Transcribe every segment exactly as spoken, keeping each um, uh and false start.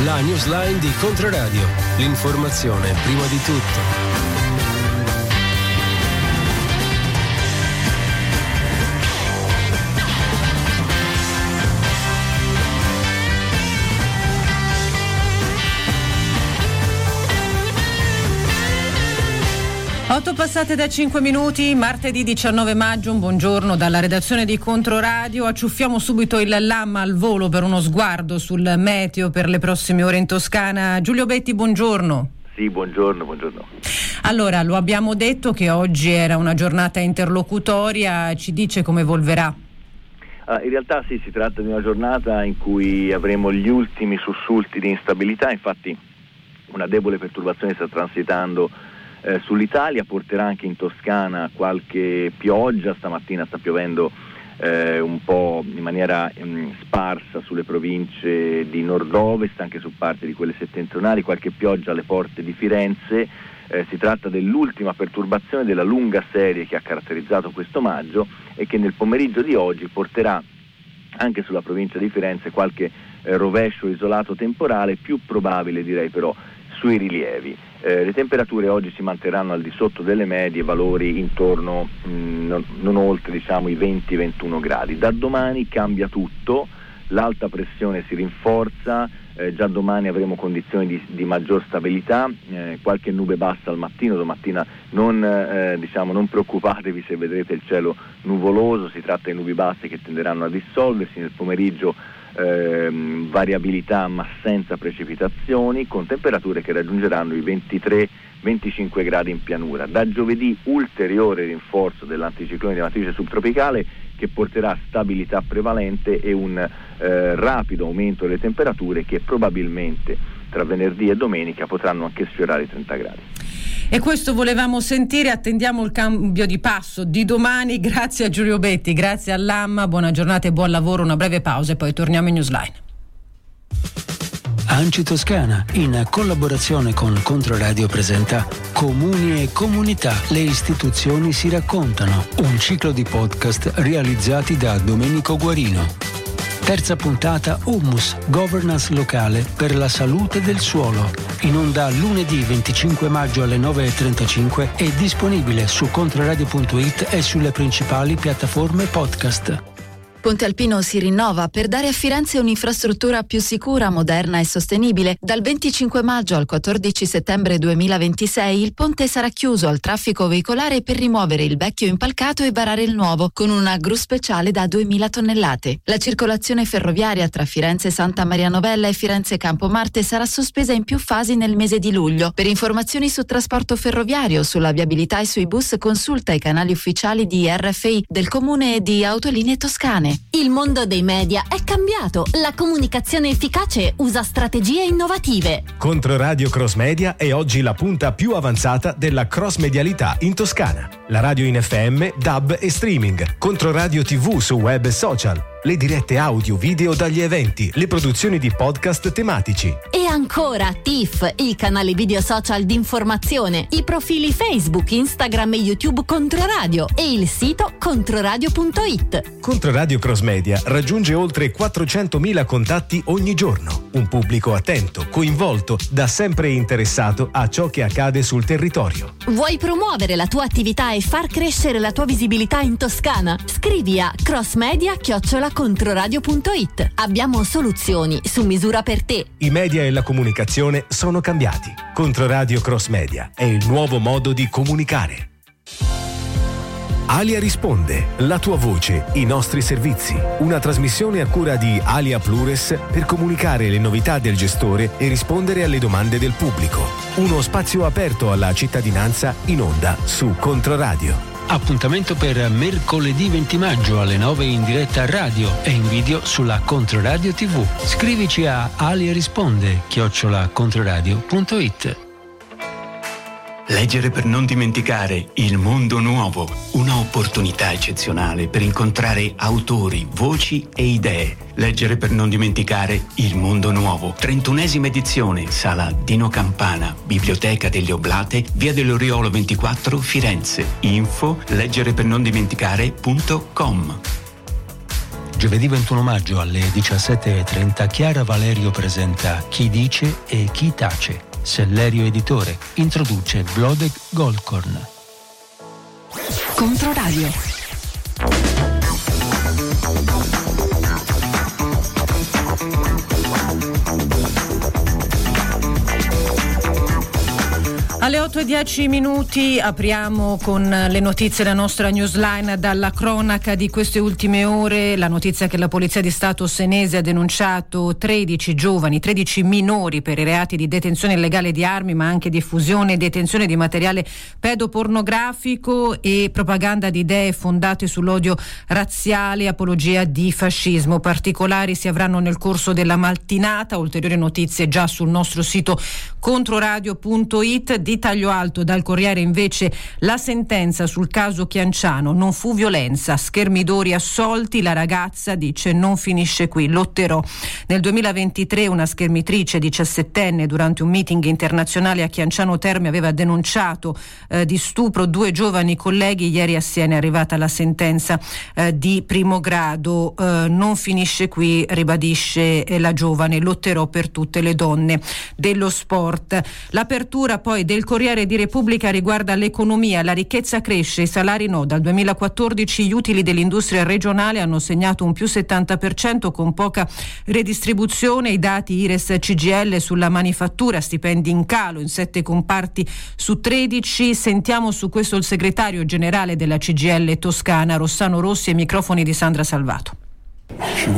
La newsline di Controradio. L'informazione prima di tutto. otto passate da cinque minuti, martedì diciannove maggio, un buongiorno dalla redazione di Controradio. Acciuffiamo subito il Lamma al volo per uno sguardo sul meteo per le prossime ore in Toscana. Giulio Betti, buongiorno. Sì, buongiorno, buongiorno. Allora, lo abbiamo detto che oggi era una giornata interlocutoria, ci dice come evolverà? Uh, in realtà sì, si tratta di una giornata in cui avremo gli ultimi sussulti di instabilità, infatti una debole perturbazione sta transitando Eh, sull'Italia, porterà anche in Toscana qualche pioggia. Stamattina sta piovendo eh, un po' in maniera mh, sparsa sulle province di nord-ovest, anche su parte di quelle settentrionali, qualche pioggia alle porte di Firenze. Eh, si tratta dell'ultima perturbazione della lunga serie che ha caratterizzato questo maggio e che nel pomeriggio di oggi porterà anche sulla provincia di Firenze qualche eh, rovescio isolato temporale, più probabile direi però sui rilievi. Eh, le temperature oggi si manterranno al di sotto delle medie, valori intorno mh, non, non oltre diciamo i venti ventuno gradi. Da domani cambia tutto, l'alta pressione si rinforza, eh, già domani avremo condizioni di, di maggior stabilità, eh, qualche nube bassa al mattino. Domattina non, eh, diciamo, non preoccupatevi se vedrete il cielo nuvoloso, si tratta di nubi basse che tenderanno a dissolversi. Nel pomeriggio Ehm, variabilità ma senza precipitazioni, con temperature che raggiungeranno i ventitré venticinque gradi in pianura. Da giovedì ulteriore rinforzo dell'anticiclone di matrice subtropicale che porterà stabilità prevalente e un eh, rapido aumento delle temperature che probabilmente tra venerdì e domenica potranno anche sfiorare i trenta gradi. E questo volevamo sentire, attendiamo il cambio di passo di domani. Grazie a Giulio Betti, grazie all'Amma, buona giornata e buon lavoro, una breve pausa e poi torniamo in Newsline. A N C I Toscana, in collaborazione con Controradio, presenta Comuni e Comunità, le istituzioni si raccontano, un ciclo di podcast realizzati da Domenico Guarino. Terza puntata Humus, governance locale per la salute del suolo. In onda lunedì venticinque maggio alle nove e trentacinque e disponibile su controradio punto it e sulle principali piattaforme podcast. Ponte Alpino si rinnova per dare a Firenze un'infrastruttura più sicura, moderna e sostenibile. Dal venticinque maggio al quattordici settembre duemilaventisei il ponte sarà chiuso al traffico veicolare per rimuovere il vecchio impalcato e varare il nuovo, con una gru speciale da duemila tonnellate. La circolazione ferroviaria tra Firenze Santa Maria Novella e Firenze Campomarte sarà sospesa in più fasi nel mese di luglio. Per informazioni su trasporto ferroviario, sulla viabilità e sui bus, consulta i canali ufficiali di R F I, del Comune e di Autolinee Toscane. Il mondo dei media è cambiato. La comunicazione efficace usa strategie innovative. Controradio Cross Media è oggi la punta più avanzata della cross medialità in Toscana. La radio in F M, D A B e streaming. Controradio tivù su web e social. Le dirette audio, video dagli eventi, le produzioni di podcast tematici. E ancora T I F, il canale video social di informazione, i profili Facebook, Instagram e YouTube Controradio e il sito controradio punto it. Controradio Cross Media raggiunge oltre quattrocentomila contatti ogni giorno. Un pubblico attento, coinvolto, da sempre interessato a ciò che accade sul territorio. Vuoi promuovere la tua attività e far crescere la tua visibilità in Toscana? Scrivi a crossmedia chiocciola controradio punto it. Abbiamo soluzioni su misura per te. I media e la comunicazione sono cambiati. Controradio Cross Media è il nuovo modo di comunicare. Alia risponde, la tua voce, i nostri servizi. Una trasmissione a cura di Alia Plures per comunicare le novità del gestore e rispondere alle domande del pubblico. Uno spazio aperto alla cittadinanza in onda su Controradio. Appuntamento per mercoledì venti maggio alle nove in diretta radio e in video sulla Controradio tivù. Scrivici a aliarisponde chiocciola controradio punto it. Leggere per non dimenticare Il mondo nuovo, una opportunità eccezionale per incontrare autori, voci e idee. Leggere per non dimenticare Il mondo nuovo, trentunesima edizione, sala Dino Campana, Biblioteca delle Oblate, via dell'Oriolo ventiquattro, Firenze. Info leggere per non dimenticare punto com. Giovedì ventuno maggio alle diciassette e trenta Chiara Valerio presenta Chi dice e chi tace. Sellerio Editore introduce Blodek Goldkorn. Controradio. Alle otto e dieci minuti apriamo con le notizie la nostra newsline dalla cronaca di queste ultime ore. La notizia che la Polizia di Stato senese ha denunciato tredici giovani, tredici minori per i reati di detenzione illegale di armi, ma anche diffusione e detenzione di materiale pedopornografico e propaganda di idee fondate sull'odio razziale e apologia di fascismo. Particolari si avranno nel corso della mattinata, ulteriori notizie già sul nostro sito controradio punto it. Di taglio alto dal Corriere invece la sentenza sul caso Chianciano: non fu violenza, schermidori assolti, la ragazza dice non finisce qui, lotterò. Nel duemilaventitré una schermitrice diciassettenne durante un meeting internazionale a Chianciano Terme aveva denunciato eh, di stupro due giovani colleghi. Ieri a Siena è arrivata la sentenza eh, di primo grado. Eh, non finisce qui, ribadisce eh, la giovane, lotterò per tutte le donne dello sport. L'apertura poi del Corriere di Repubblica riguarda l'economia, la ricchezza cresce, i salari no. Dal duemilaquattordici gli utili dell'industria regionale hanno segnato un più settanta per cento con poca redistribuzione. I dati I R E S C G I L sulla manifattura, stipendi in calo in sette comparti su tredici. Sentiamo su questo il segretario generale della C G I L Toscana, Rossano Rossi, ai microfoni di Sandra Salvato. Ci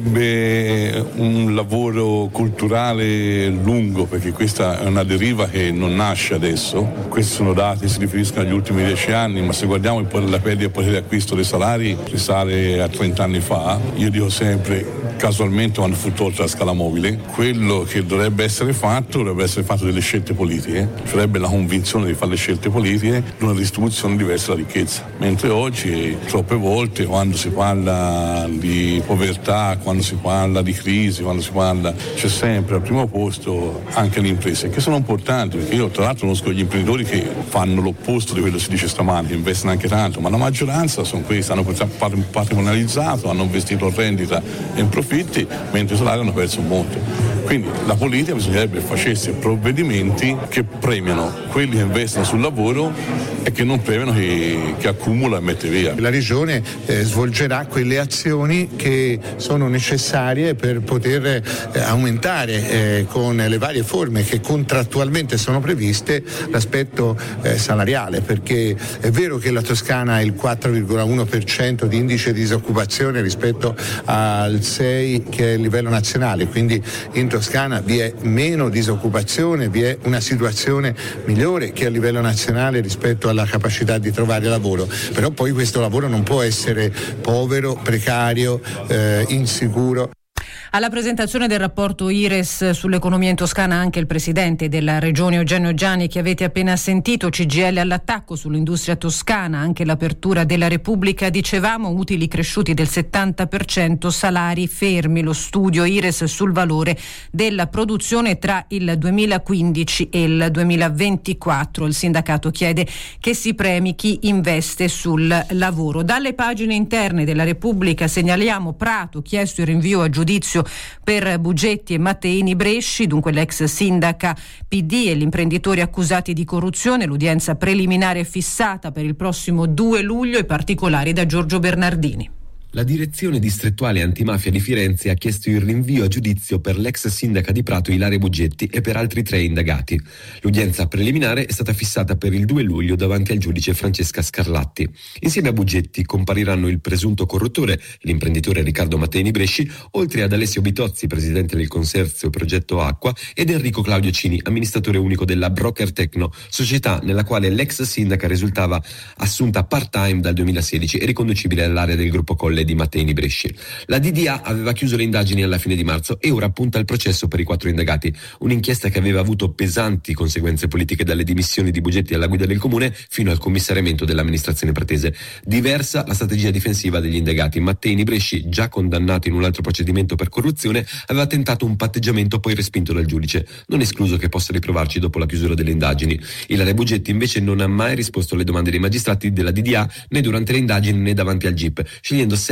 vorrebbe un lavoro culturale lungo, perché questa è una deriva che non nasce adesso. Questi sono dati che si riferiscono agli ultimi dieci anni, ma se guardiamo la perdita di potere d'acquisto dei salari risale a trenta anni fa. Io dico sempre, casualmente quando fu tolta la scala mobile, quello che dovrebbe essere fatto dovrebbe essere fatto delle scelte politiche, ci sarebbe la convinzione di fare le scelte politiche di una distribuzione diversa della ricchezza, mentre oggi troppe volte quando si parla di povertà, quando si parla di crisi, quando si parla, c'è sempre al primo posto anche le imprese, che sono importanti, perché io tra l'altro conosco gli imprenditori che fanno l'opposto di quello che si dice stamani, che investono anche tanto, ma la maggioranza sono questi, hanno patrimonializzato, hanno investito in rendita e in profitti, mentre i salari hanno perso molto. Quindi la politica bisognerebbe facesse provvedimenti che premiano quelli che investono sul lavoro e che non premiano chi, chi accumula e mette via. La Regione eh, svolgerà quelle azioni che sono necessarie per poter eh, aumentare eh, con le varie forme che contrattualmente sono previste l'aspetto eh, salariale, perché è vero che la Toscana ha il quattro virgola uno per cento di indice di disoccupazione rispetto al sei per cento che è il livello nazionale, quindi in Toscana vi è meno disoccupazione, vi è una situazione migliore che a livello nazionale rispetto alla capacità di trovare lavoro, però poi questo lavoro non può essere povero, precario, eh, insicuro. Alla presentazione del rapporto I R E S sull'economia in Toscana anche il presidente della regione Eugenio Giani, che avete appena sentito. C G I L all'attacco sull'industria toscana, anche l'apertura della Repubblica, dicevamo, utili cresciuti del settanta per cento, salari fermi. Lo studio I R E S sul valore della produzione tra il duemilaquindici e il duemilaventiquattro. Il sindacato chiede che si premi chi investe sul lavoro. Dalle pagine interne della Repubblica segnaliamo Prato, chiesto il rinvio a giudizio per Bugetti e Matteini Bresci, dunque l'ex sindaca P D e gli imprenditori accusati di corruzione. L'udienza preliminare è fissata per il prossimo due luglio. I particolari da Giorgio Bernardini. La direzione distrettuale antimafia di Firenze ha chiesto il rinvio a giudizio per l'ex sindaca di Prato Ilaria Bugetti e per altri tre indagati. L'udienza preliminare è stata fissata per il due luglio davanti al giudice Francesca Scarlatti. Insieme a Bugetti compariranno il presunto corruttore, l'imprenditore Riccardo Matteini Bresci, oltre ad Alessio Bitozzi, presidente del consorzio Progetto Acqua, ed Enrico Claudio Cini, amministratore unico della Broker Tecno, società nella quale l'ex sindaca risultava assunta part-time dal duemilasedici e riconducibile all'area del gruppo Colle di Matteini Bresci. La D D A aveva chiuso le indagini alla fine di marzo e ora punta il processo per i quattro indagati. Un'inchiesta che aveva avuto pesanti conseguenze politiche, dalle dimissioni di Bugetti alla guida del comune fino al commissariamento dell'amministrazione pratese. Diversa la strategia difensiva degli indagati. Matteini Bresci, già condannato in un altro procedimento per corruzione, aveva tentato un patteggiamento poi respinto dal giudice. Non escluso che possa riprovarci dopo la chiusura delle indagini. Ilaria Bugetti invece non ha mai risposto alle domande dei magistrati della D D A, né durante le indagini né davanti al G I P, scegliendo sempre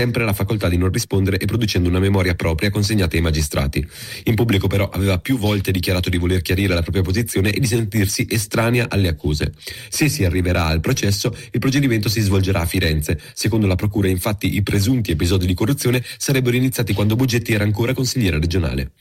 sempre la facoltà di non rispondere e producendo una memoria propria consegnata ai magistrati. In pubblico però aveva più volte dichiarato di voler chiarire la propria posizione e di sentirsi estranea alle accuse. Se si arriverà al processo, il procedimento si svolgerà a Firenze. Secondo la procura, infatti, i presunti episodi di corruzione sarebbero iniziati quando Bogetti era ancora consigliere regionale.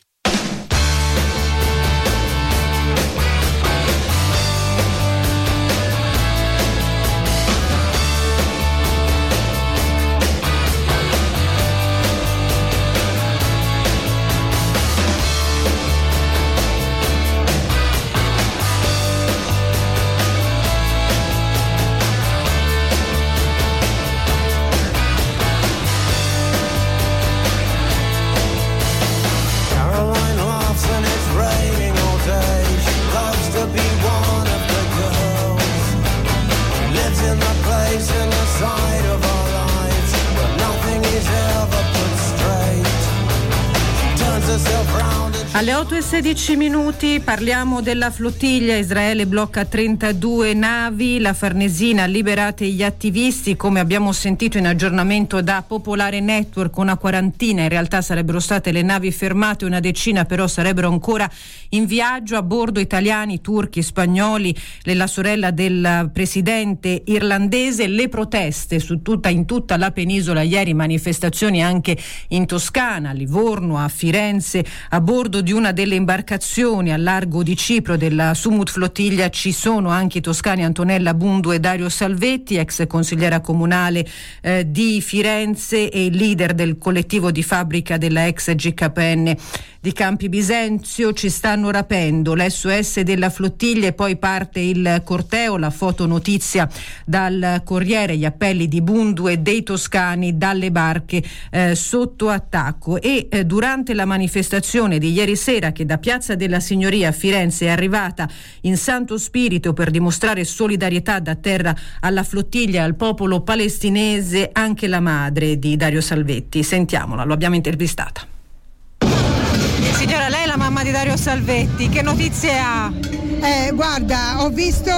Alle otto e sedici minuti parliamo della flottiglia. Israele blocca trentadue navi, la Farnesina liberate gli attivisti, come abbiamo sentito in aggiornamento da Popolare Network. Una quarantina in realtà sarebbero state le navi fermate, una decina però sarebbero ancora in viaggio, a bordo italiani, turchi, spagnoli, la sorella del presidente irlandese. Le proteste su tutta, in tutta la penisola ieri, manifestazioni anche in Toscana, a Livorno, a Firenze. A bordo di una delle imbarcazioni al largo di Cipro della Sumut Flottiglia ci sono anche i toscani Antonella Bundu e Dario Salvetti, ex consigliera comunale eh, di Firenze e il leader del collettivo di fabbrica della ex G K N di Campi Bisenzio. Ci stanno rapendo, l'S O S della flottiglia, e poi parte il corteo. La fotonotizia dal Corriere, gli appelli di Bundu e dei toscani dalle barche eh, sotto attacco. E eh, durante la manifestazione di ieri sera, che da Piazza della Signoria a Firenze è arrivata in Santo Spirito per dimostrare solidarietà da terra alla flottiglia e al popolo palestinese, anche la madre di Dario Salvetti. Sentiamola, lo abbiamo intervistata. Signora, lei è la mamma di Dario Salvetti, che notizie ha? Eh, guarda, ho visto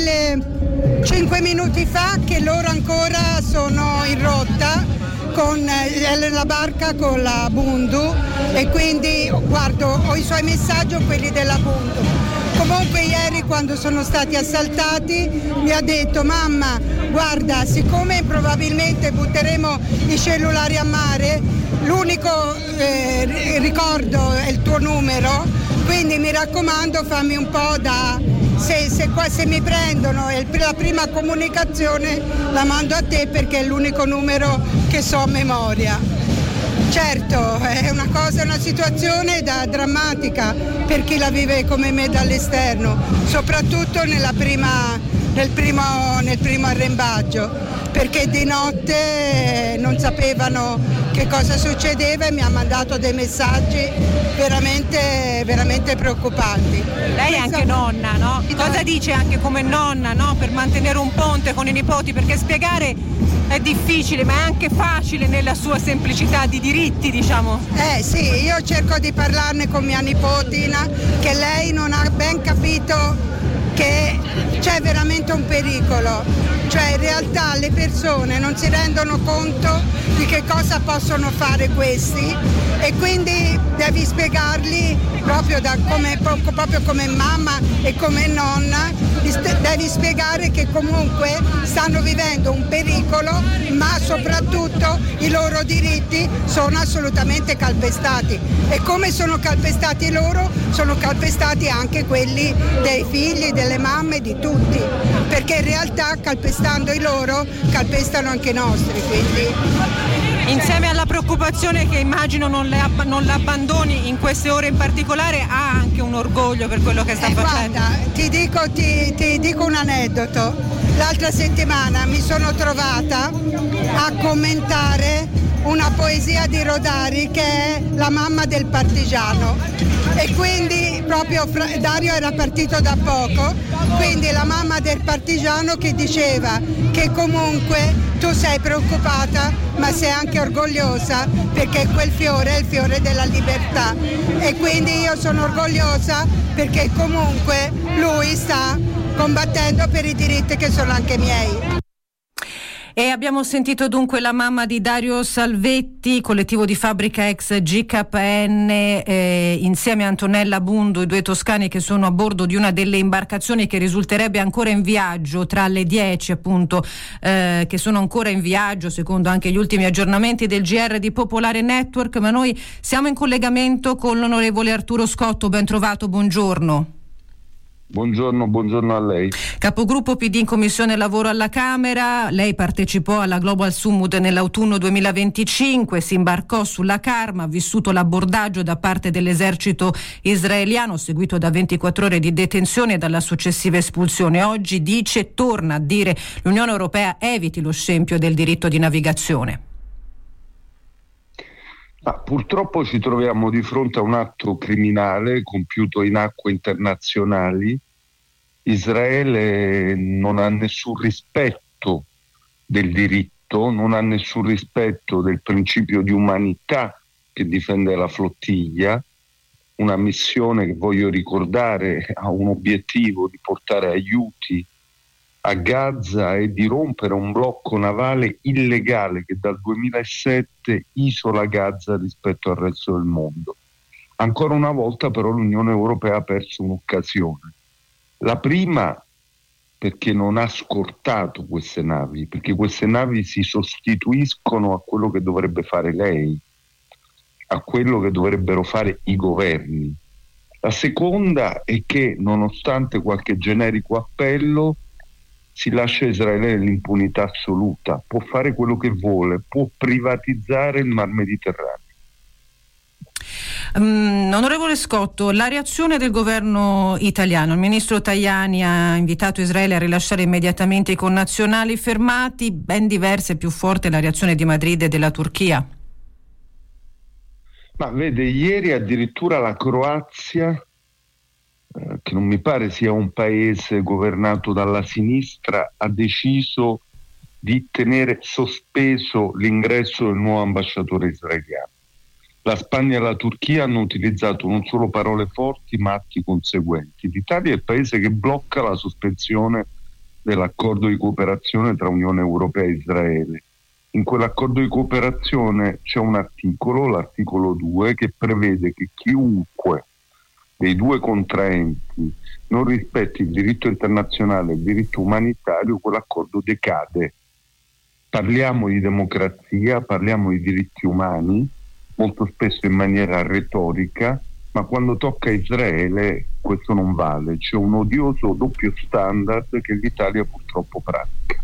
il cinque minuti fa che loro ancora sono in rotta con eh, la barca con la Bundu, e quindi guardo, ho i suoi messaggi o quelli della Bundu. Comunque ieri, quando sono stati assaltati, mi ha detto: mamma, guarda, siccome probabilmente butteremo i cellulari a mare, l'unico eh, ricordo è il tuo numero, quindi mi raccomando, fammi un po' da... Se, se, qua, se mi prendono e la prima comunicazione la mando a te, perché è l'unico numero che so a memoria. Certo, è una cosa, una situazione da, drammatica per chi la vive come me dall'esterno, soprattutto nella prima, nel, primo, nel primo arrembaggio, perché di notte non sapevano che cosa succedeva e mi ha mandato dei messaggi veramente, veramente preoccupanti. Lei è anche nonna, no? Cosa dice anche come nonna, no? Per mantenere un ponte con i nipoti, perché spiegare è difficile, ma è anche facile nella sua semplicità di diritti, diciamo. Eh sì, io cerco di parlarne con mia nipotina, che lei non ha ben capito che c'è veramente un pericolo, cioè in realtà le persone non si rendono conto di che cosa possono fare questi, e quindi devi spiegargli proprio, da come, proprio come mamma e come nonna, devi spiegare che comunque stanno vivendo un pericolo, ma soprattutto i loro diritti sono assolutamente calpestati, e come sono calpestati loro, sono calpestati anche quelli dei figli, delle mamme, di tutti, perché in realtà calpestando i loro calpestano anche i nostri. Quindi insieme alla preoccupazione che immagino non, le abb- non l'abbandoni in queste ore in particolare, ha anche un orgoglio per quello che sta eh, facendo. Guarda, ti dico, ti, ti dico un aneddoto. L'altra settimana mi sono trovata a commentare una poesia di Rodari, che è La mamma del partigiano, e quindi proprio Dario era partito da poco, quindi la mamma del partigiano che diceva che comunque tu sei preoccupata ma sei anche orgogliosa, perché quel fiore è il fiore della libertà, e quindi io sono orgogliosa perché comunque lui sta combattendo per i diritti che sono anche miei. E abbiamo sentito dunque la mamma di Dario Salvetti, collettivo di fabbrica ex G K N, eh, insieme a Antonella Bundu, i due toscani che sono a bordo di una delle imbarcazioni che risulterebbe ancora in viaggio, tra le dieci appunto eh, che sono ancora in viaggio, secondo anche gli ultimi aggiornamenti del G R di Popolare Network. Ma noi siamo in collegamento con l'onorevole Arturo Scotto. Ben trovato, buongiorno. Buongiorno, buongiorno a lei. Capogruppo P D in Commissione Lavoro alla Camera, lei partecipò alla Global Summit nell'autunno duemilaventicinque, si imbarcò sulla Karma, ha vissuto l'abbordaggio da parte dell'esercito israeliano, seguito da ventiquattro ore di detenzione e dalla successiva espulsione. Oggi dice, torna a dire, l'Unione Europea eviti lo scempio del diritto di navigazione. Ma purtroppo ci troviamo di fronte a un atto criminale compiuto in acque internazionali. Israele non ha nessun rispetto del diritto, non ha nessun rispetto del principio di umanità che difende la flottiglia, una missione che, voglio ricordare, ha un obiettivo di portare aiuti a Gaza e di rompere un blocco navale illegale che dal duemilasette isola Gaza rispetto al resto del mondo. Ancora una volta però l'Unione Europea ha perso un'occasione. La prima perché non ha scortato queste navi, perché queste navi si sostituiscono a quello che dovrebbe fare lei, a quello che dovrebbero fare i governi. La seconda è che, nonostante qualche generico appello, si lascia Israele nell'impunità assoluta, può fare quello che vuole, può privatizzare il Mar Mediterraneo. Um, onorevole Scotto, la reazione del governo italiano, il ministro Tajani ha invitato Israele a rilasciare immediatamente i connazionali fermati, ben diversa e più forte la reazione di Madrid e della Turchia. Ma vede, ieri addirittura la Croazia, che non mi pare sia un paese governato dalla sinistra, ha deciso di tenere sospeso l'ingresso del nuovo ambasciatore israeliano. La Spagna e la Turchia hanno utilizzato non solo parole forti ma atti conseguenti. L'Italia è il paese che blocca la sospensione dell'accordo di cooperazione tra Unione Europea e Israele. In quell'accordo di cooperazione c'è un articolo, l'articolo due, che prevede che chiunque dei due contraenti non rispetti il diritto internazionale e il diritto umanitario, quell'accordo decade. Parliamo di democrazia, parliamo di diritti umani, molto spesso in maniera retorica, ma quando tocca Israele questo non vale. C'è un odioso doppio standard che l'Italia purtroppo pratica.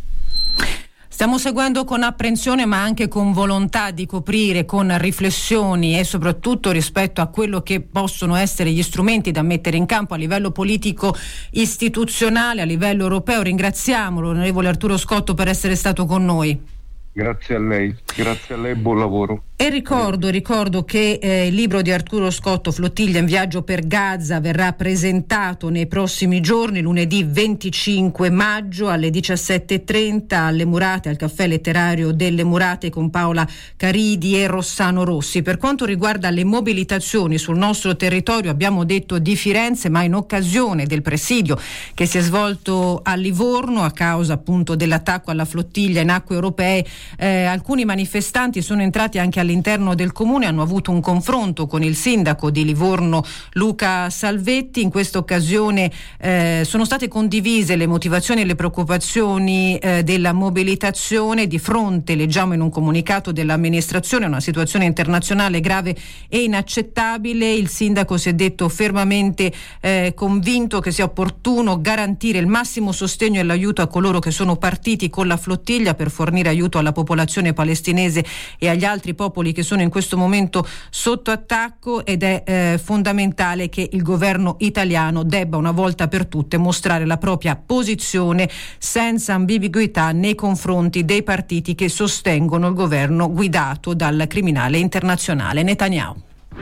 Stiamo seguendo con apprensione ma anche con volontà di coprire con riflessioni e soprattutto rispetto a quello che possono essere gli strumenti da mettere in campo a livello politico istituzionale, a livello europeo. Ringraziamo l'onorevole Arturo Scotto per essere stato con noi. Grazie a lei, grazie a lei, buon lavoro. E ricordo, ricordo che eh, il libro di Arturo Scotto, Flottiglia in viaggio per Gaza, verrà presentato nei prossimi giorni, lunedì venticinque maggio alle diciassette e trenta alle Murate, al caffè letterario delle Murate con Paola Caridi e Rossano Rossi. Per quanto riguarda le mobilitazioni sul nostro territorio, abbiamo detto di Firenze, ma in occasione del presidio che si è svolto a Livorno a causa appunto dell'attacco alla flottiglia in acque europee, eh, alcuni manifestanti sono entrati anche all'interno del comune, hanno avuto un confronto con il sindaco di Livorno Luca Salvetti. In questa occasione eh, sono state condivise le motivazioni e le preoccupazioni eh, della mobilitazione. Di fronte, leggiamo in un comunicato dell'amministrazione, una situazione internazionale grave e inaccettabile. Il sindaco si è detto fermamente eh, convinto che sia opportuno garantire il massimo sostegno e l'aiuto a coloro che sono partiti con la flottiglia per fornire aiuto alla popolazione palestinese e agli altri popoli che sono in questo momento sotto attacco, ed è eh, fondamentale che il governo italiano debba una volta per tutte mostrare la propria posizione senza ambiguità nei confronti dei partiti che sostengono il governo guidato dal criminale internazionale Netanyahu.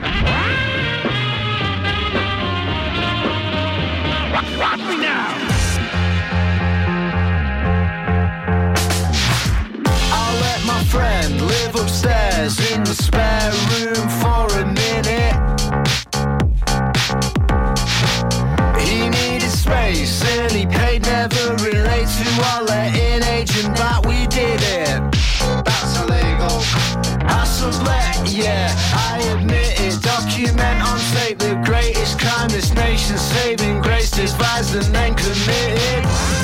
Friend live upstairs in the spare room for a minute. He needed space and he paid, never relate to our letting agent, but we did it. abused and then committed.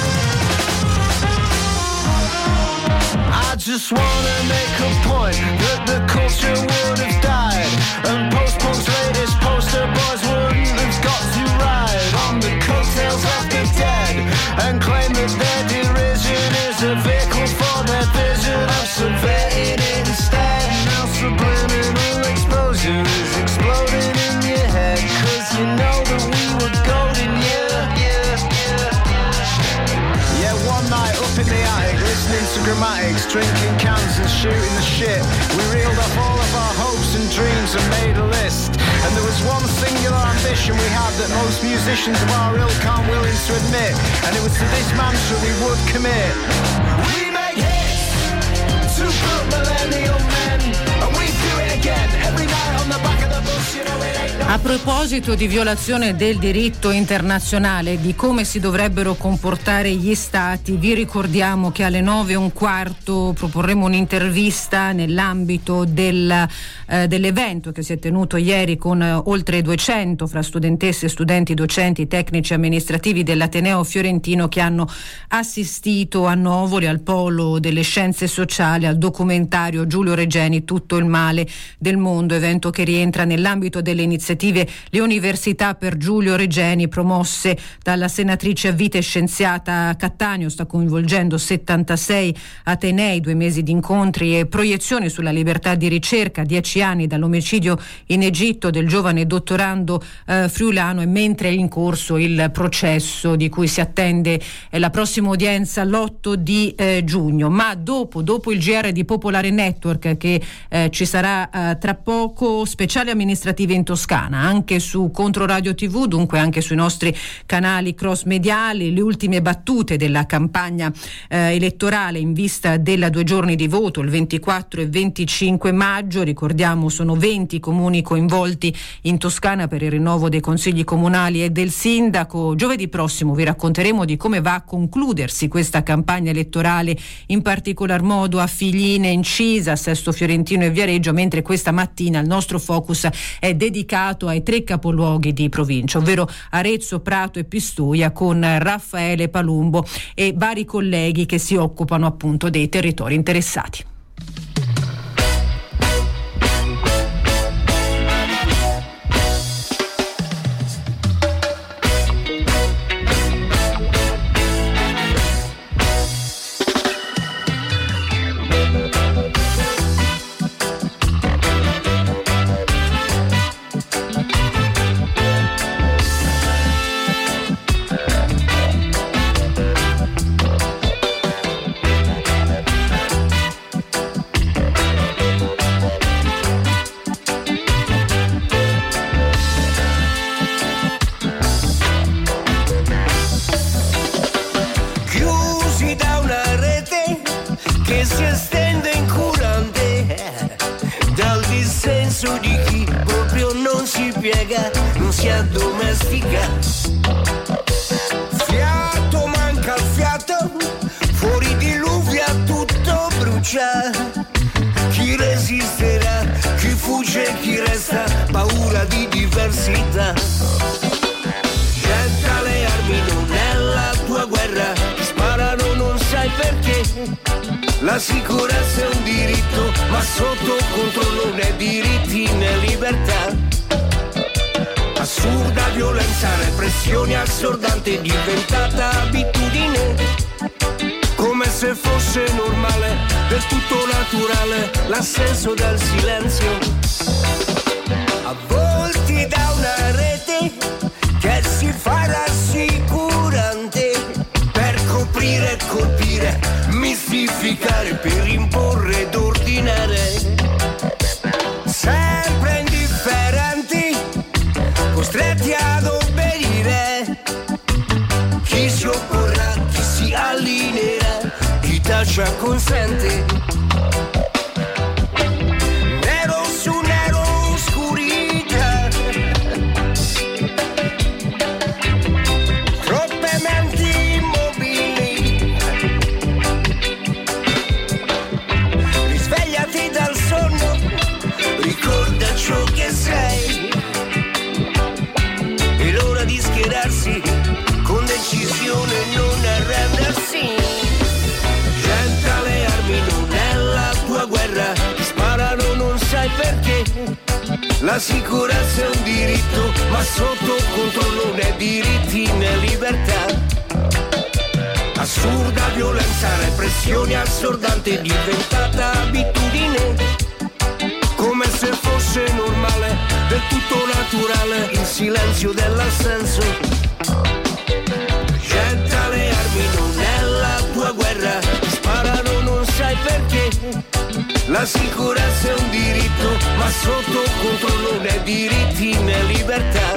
I just wanna make a point that the culture would have died, and post-punk's latest poster boys wouldn't have got to ride on the coattails of the dead and claim that their derision is a vehicle for their vision of subverting it instead. Now subliminal exposure is exploding in your head, cause you know that we were golden, yeah, yeah, yeah. Yeah, one night up in the attic, listening to grammatics, drinking cans and shooting the shit. We reeled off all of our hopes and dreams and made a list. And there was one singular ambition we had that most musicians of our ilk aren't willing to admit, and it was to this mantra we would commit. We make hits to put millennial men, and we do it again every night on the back of the bus, you know it ain't. A proposito di violazione del diritto internazionale, di come si dovrebbero comportare gli stati, vi ricordiamo che alle nove e un quarto proporremo un'intervista nell'ambito del, eh, dell'evento che si è tenuto ieri con eh, oltre duecento fra studentesse, studenti, docenti, tecnici amministrativi dell'Ateneo Fiorentino che hanno assistito a Novoli al Polo delle Scienze Sociali al documentario Giulio Regeni, Tutto il male del mondo, evento che rientra nell'ambito delle iniziative Le Università per Giulio Regeni promosse dalla senatrice a vita e scienziata Cattaneo. Sta coinvolgendo settantasei atenei, due mesi di incontri e proiezioni sulla libertà di ricerca, dieci anni dall'omicidio in Egitto del giovane dottorando eh, friulano, e mentre è in corso il processo di cui si attende eh, la prossima udienza l'otto di eh, giugno. Ma dopo, dopo il G R di Popolare Network che eh, ci sarà eh, tra poco, speciali amministrative in Toscana, anche su Controradio tivù, dunque anche sui nostri canali cross mediali, le ultime battute della campagna eh, elettorale in vista della due giorni di voto, il ventiquattro e venticinque maggio. Ricordiamo, sono venti comuni coinvolti in Toscana per il rinnovo dei consigli comunali e del sindaco. Giovedì prossimo vi racconteremo di come va a concludersi questa campagna elettorale, in particolar modo a Figline, Incisa, Sesto Fiorentino e Viareggio, mentre questa mattina il nostro focus è dedicato ai tre capoluoghi di provincia, ovvero Arezzo, Prato e Pistoia, con Raffaele Palumbo e vari colleghi che si occupano appunto dei territori interessati. Non si addomestica, fiato manca il fiato, fuori diluvia tutto brucia. Chi resisterà, chi fugge, chi resta, paura di diversità. Getta le armi, non è la tua guerra, ti sparano non sai perché. La sicurezza è un diritto, ma sotto controllo né diritti né libertà. Assurda violenza, repressione assordante, diventata abitudine, come se fosse normale, del tutto naturale, l'assenso del silenzio. Avvolti da una rete che si fa rassicurante, per coprire e colpire, mistificare, per imporre ed ordinare. Sempre indifferenti, costretti ad obbedire. Chi si opporrà, chi si allineerà, chi taccia consente. Nero su nero, oscurità. Troppe menti immobili. Risvegliati dal sonno, ricorda ciò che sei. È l'ora di schierarsi con dei La sicurezza è un diritto, ma sotto controllo né diritti né libertà. Assurda violenza, repressione assordante, diventata abitudine, come se fosse normale, del tutto naturale, il silenzio dell'assenso. Getta le armi, non è la tua guerra, sparano non sai perché. La sicurezza è un diritto, ma sotto controllo né diritti né libertà.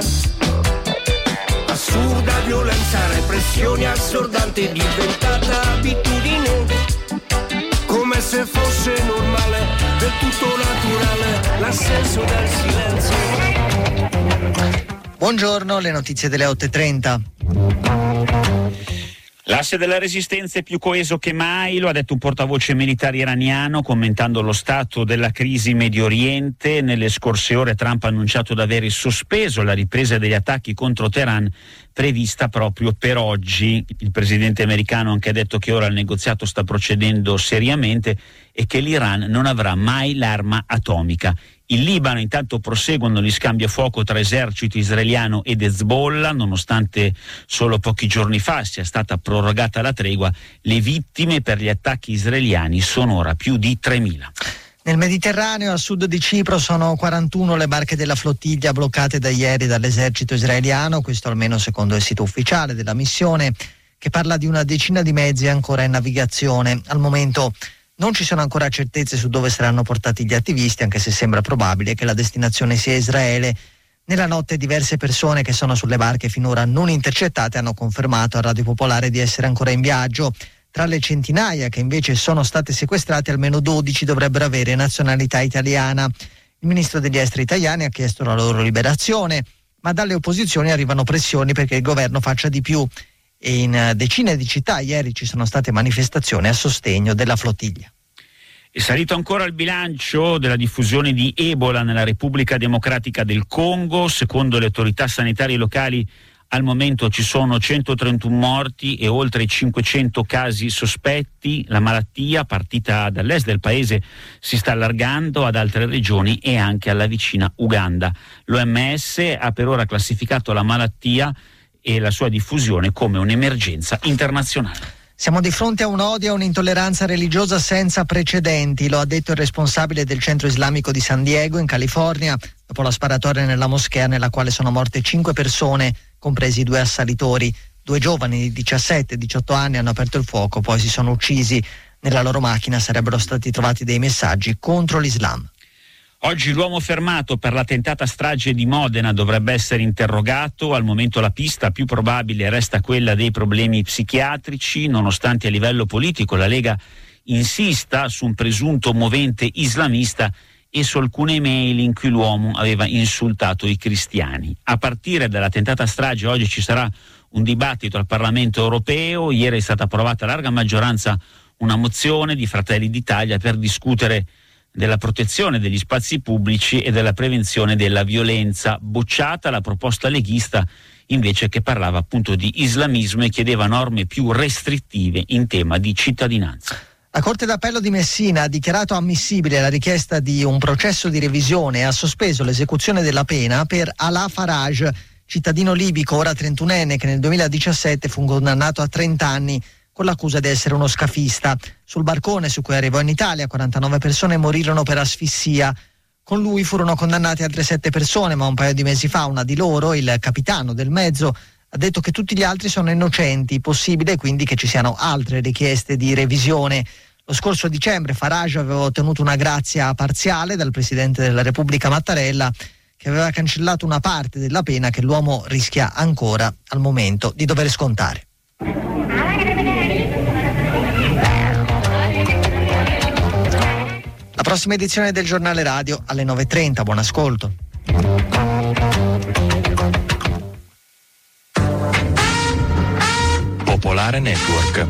Assurda violenza, repressione assordante, diventata abitudine, come se fosse normale, del tutto naturale, l'assenso del silenzio. Buongiorno, le notizie delle otto e trenta. L'asse della resistenza è più coeso che mai, lo ha detto un portavoce militare iraniano commentando lo stato della crisi in Medio Oriente. Nelle scorse ore Trump ha annunciato di aver sospeso la ripresa degli attacchi contro Teheran prevista proprio per oggi. Il presidente americano ha anche detto che ora il negoziato sta procedendo seriamente e che l'Iran non avrà mai l'arma atomica. In Libano intanto proseguono gli scambi a fuoco tra esercito israeliano ed Hezbollah, nonostante solo pochi giorni fa sia stata prorogata la tregua. Le vittime per gli attacchi israeliani sono ora più di tremila. Nel Mediterraneo, a sud di Cipro, sono quarantuno le barche della flottiglia bloccate da ieri dall'esercito israeliano, questo almeno secondo il sito ufficiale della missione, che parla di una decina di mezzi ancora in navigazione. Al momento non ci sono ancora certezze su dove saranno portati gli attivisti, anche se sembra probabile che la destinazione sia Israele. Nella notte diverse persone che sono sulle barche finora non intercettate hanno confermato a Radio Popolare di essere ancora in viaggio. Tra le centinaia che invece sono state sequestrate, almeno dodici dovrebbero avere nazionalità italiana. Il ministro degli esteri italiano ha chiesto la loro liberazione, ma dalle opposizioni arrivano pressioni perché il governo faccia di più. E in decine di città ieri ci sono state manifestazioni a sostegno della flottiglia. È salito ancora il bilancio della diffusione di Ebola nella Repubblica Democratica del Congo. Secondo le autorità sanitarie locali al momento ci sono centotrentuno morti e oltre cinquecento casi sospetti. La malattia, partita dall'est del paese, si sta allargando ad altre regioni e anche alla vicina Uganda. L'O M S ha per ora classificato la malattia e la sua diffusione come un'emergenza internazionale. Siamo di fronte a un odio e un'intolleranza religiosa senza precedenti, lo ha detto il responsabile del centro islamico di San Diego in California, dopo la sparatoria nella moschea nella quale sono morte cinque persone, compresi due assalitori. Due giovani di diciassette e diciotto anni hanno aperto il fuoco, poi si sono uccisi. Nella loro macchina sarebbero stati trovati dei messaggi contro l'Islam. Oggi l'uomo fermato per la tentata strage di Modena dovrebbe essere interrogato. Al momento la pista più probabile resta quella dei problemi psichiatrici, nonostante a livello politico la Lega insista su un presunto movente islamista e su alcune email in cui l'uomo aveva insultato i cristiani. A partire dalla tentata strage oggi ci sarà un dibattito al Parlamento europeo. Ieri è stata approvata a larga maggioranza una mozione di Fratelli d'Italia per discutere della protezione degli spazi pubblici e della prevenzione della violenza. Bocciata la proposta leghista invece, che parlava appunto di islamismo e chiedeva norme più restrittive in tema di cittadinanza. La Corte d'Appello di Messina ha dichiarato ammissibile la richiesta di un processo di revisione e ha sospeso l'esecuzione della pena per Alaa Faraj, cittadino libico ora trentunenne che nel duemiladiciassette fu condannato a trenta anni con l'accusa di essere uno scafista. Sul barcone su cui arrivò in Italia quarantanove persone morirono per asfissia. Con lui furono condannate altre sette persone, ma un paio di mesi fa una di loro, il capitano del mezzo, ha detto che tutti gli altri sono innocenti. Possibile quindi che ci siano altre richieste di revisione. Lo scorso dicembre Faraj aveva ottenuto una grazia parziale dal Presidente della Repubblica Mattarella, che aveva cancellato una parte della pena che l'uomo rischia ancora al momento di dover scontare. La prossima edizione del Giornale Radio alle nove e trenta. Buon ascolto. Popolare Network.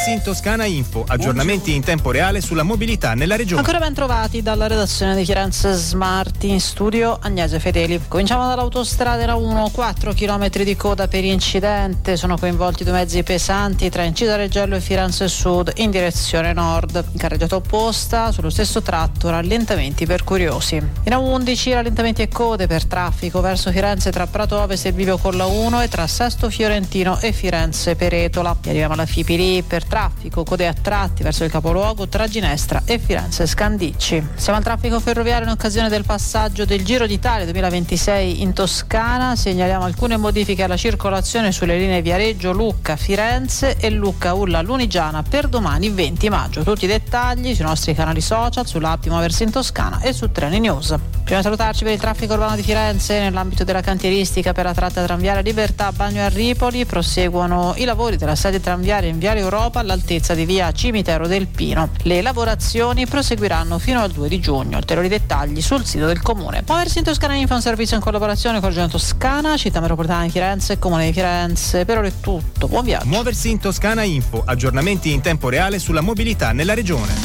Muoversi in Toscana Info, aggiornamenti in tempo reale sulla mobilità nella regione. Ancora ben trovati dalla redazione di Firenze Smart, in studio Agnese Fedeli. Cominciamo dall'autostrada uno, quattro chilometri di coda per incidente, sono coinvolti due mezzi pesanti tra Cisareggello e Firenze Sud in direzione nord. In carreggiata opposta, sullo stesso tratto, rallentamenti per curiosi. In A undici rallentamenti e code per traffico verso Firenze tra Prato Ovest e Bivio con la uno e tra Sesto Fiorentino e Firenze Peretola. E arriviamo alla Fipili per traffico, code a tratti verso il capoluogo tra Ginestra e Firenze Scandicci. Siamo al traffico ferroviario in occasione del passaggio del Giro d'Italia duemilaventisei in Toscana. Segnaliamo alcune modifiche alla circolazione sulle linee Viareggio, Lucca, Firenze e Lucca Ulla Lunigiana per domani venti maggio. Tutti i dettagli sui nostri canali social, sull'app di Muoversi in Toscana e su Treni News. Prima di salutarci, per il traffico urbano di Firenze, nell'ambito della cantieristica per la tratta tranviaria Libertà Bagno a Ripoli, proseguono i lavori della sede tranviaria in Viale Europa all'altezza di via Cimitero del Pino. Le lavorazioni proseguiranno fino al due di giugno. Ulteriori dettagli sul sito del comune. Muoversi in Toscana Info è un servizio in collaborazione con Regione Toscana, Città Metropolitana di Firenze e Comune di Firenze. Per ora è tutto. Buon viaggio. Muoversi in Toscana Info, aggiornamenti in tempo reale sulla mobilità nella regione.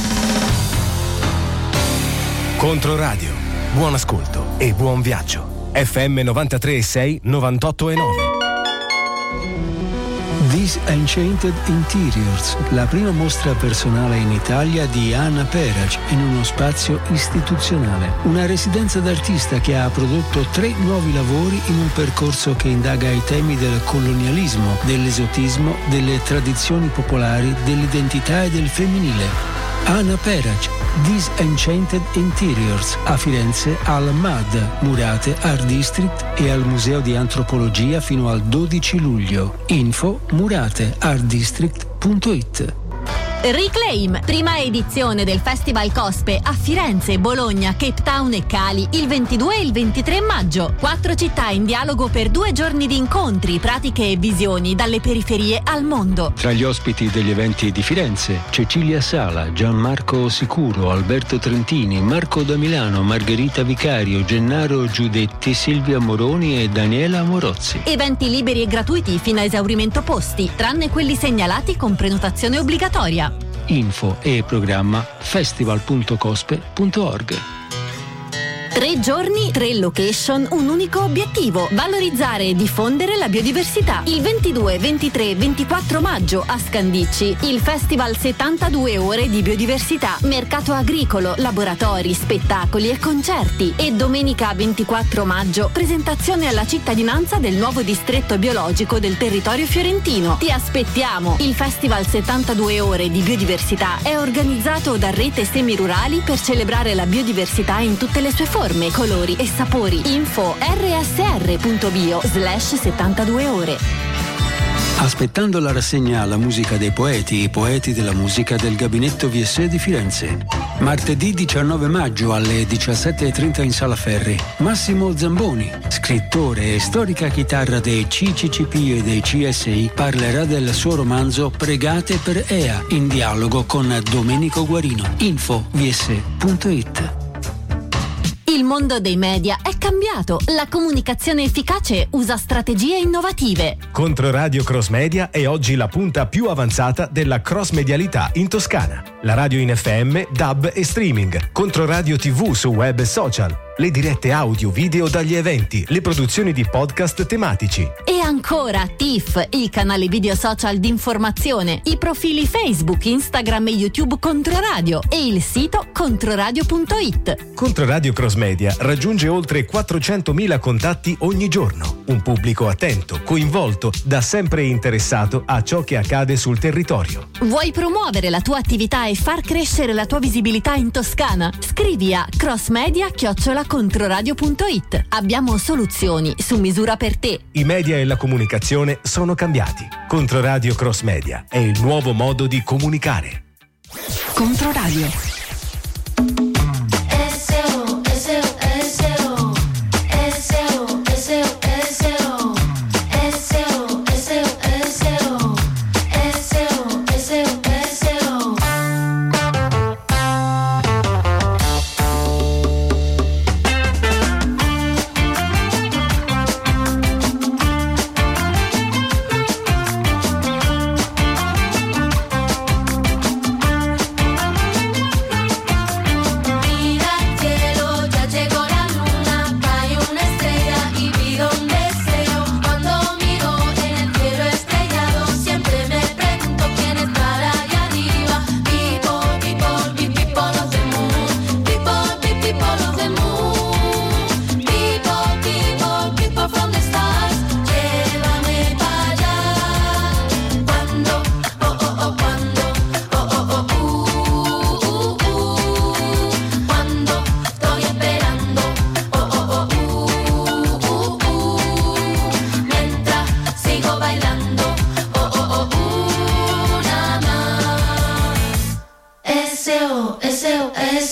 Controradio. Buon ascolto e buon viaggio. F M novantatré e sei, novantotto e nove. These Enchanted Interiors, la prima mostra personale in Italia di Ana Perac in uno spazio istituzionale. Una residenza d'artista che ha prodotto tre nuovi lavori in un percorso che indaga i temi del colonialismo, dell'esotismo, delle tradizioni popolari, dell'identità e del femminile. Ana Perac, These Enchanted Interiors, a Firenze al M A D, Murate Art District, e al Museo di Antropologia fino al dodici luglio. Info murate art district punto it. Reclaim, prima edizione del Festival Cospe a Firenze, Bologna, Cape Town e Cali il ventidue e il ventitré maggio. Quattro città in dialogo per due giorni di incontri, pratiche e visioni dalle periferie al mondo. Tra gli ospiti degli eventi di Firenze, Cecilia Sala, Gianmarco Sicuro, Alberto Trentini, Marco da Milano, Margherita Vicario, Gennaro Giudetti, Silvia Moroni e Daniela Morozzi. Eventi liberi e gratuiti fino a esaurimento posti, tranne quelli segnalati con prenotazione obbligatoria. Info e programma festival punto cospe punto org. Tre giorni, tre location, un unico obiettivo: valorizzare e diffondere la biodiversità. Il ventidue, ventitré e ventiquattro maggio a Scandicci, il Festival settantadue ore di biodiversità, mercato agricolo, laboratori, spettacoli e concerti. E domenica ventiquattro maggio, presentazione alla cittadinanza del nuovo distretto biologico del territorio fiorentino. Ti aspettiamo! Il Festival settantadue ore di biodiversità è organizzato da Rete Semirurali per celebrare la biodiversità in tutte le sue forme, colori e sapori. Info rsr.bio slash settantadue ore. Aspettando la rassegna alla musica dei poeti, i poeti della musica del Gabinetto V S di Firenze. Martedì diciannove maggio alle diciassette e trenta in Sala Ferri. Massimo Zamboni, scrittore e storica chitarra dei C C C P e dei C S I, parlerà del suo romanzo Pregate per Ea, in dialogo con Domenico Guarino. Info v s punto it. Il mondo dei media è cambiato. La comunicazione efficace usa strategie innovative. Controradio Cross Media è oggi la punta più avanzata della cross medialità in Toscana. La radio in F M, D A B e streaming. Controradio tivù su web e social. Le dirette audio video dagli eventi, le produzioni di podcast tematici. E ancora T I F, il canale video social di informazione, i profili Facebook, Instagram e YouTube Controradio e il sito controradio punto it. Controradio Cross Media raggiunge oltre quattrocentomila contatti ogni giorno. Un pubblico attento, coinvolto, da sempre interessato a ciò che accade sul territorio. Vuoi promuovere la tua attività e far crescere la tua visibilità in Toscana? Scrivi a crossmedia chiocciola controradio punto it. Abbiamo soluzioni su misura per te. I media e la comunicazione sono cambiati. Controradio Cross Media è il nuovo modo di comunicare. Controradio.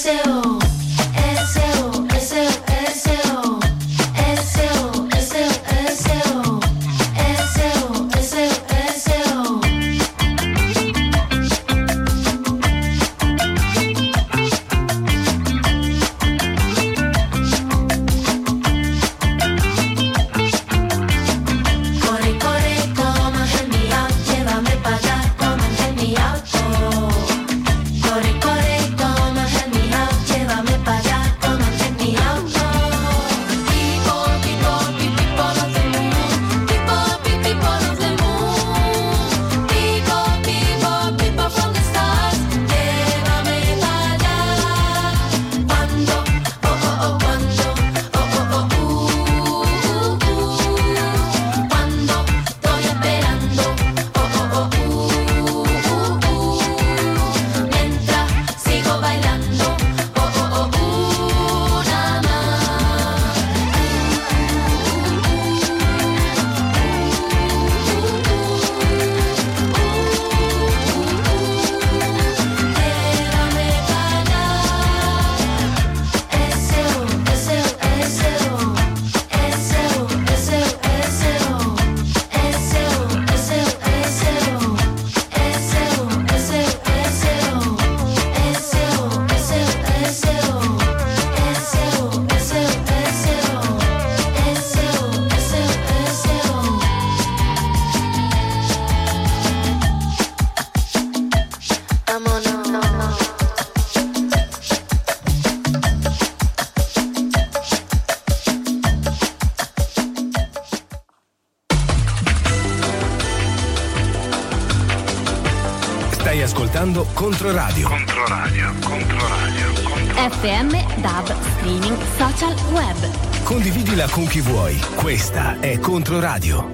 Stai ascoltando Controradio. Controradio, Controradio, Controradio. F M, D A B, streaming, social, web. Condividila con chi vuoi. Questa è Controradio.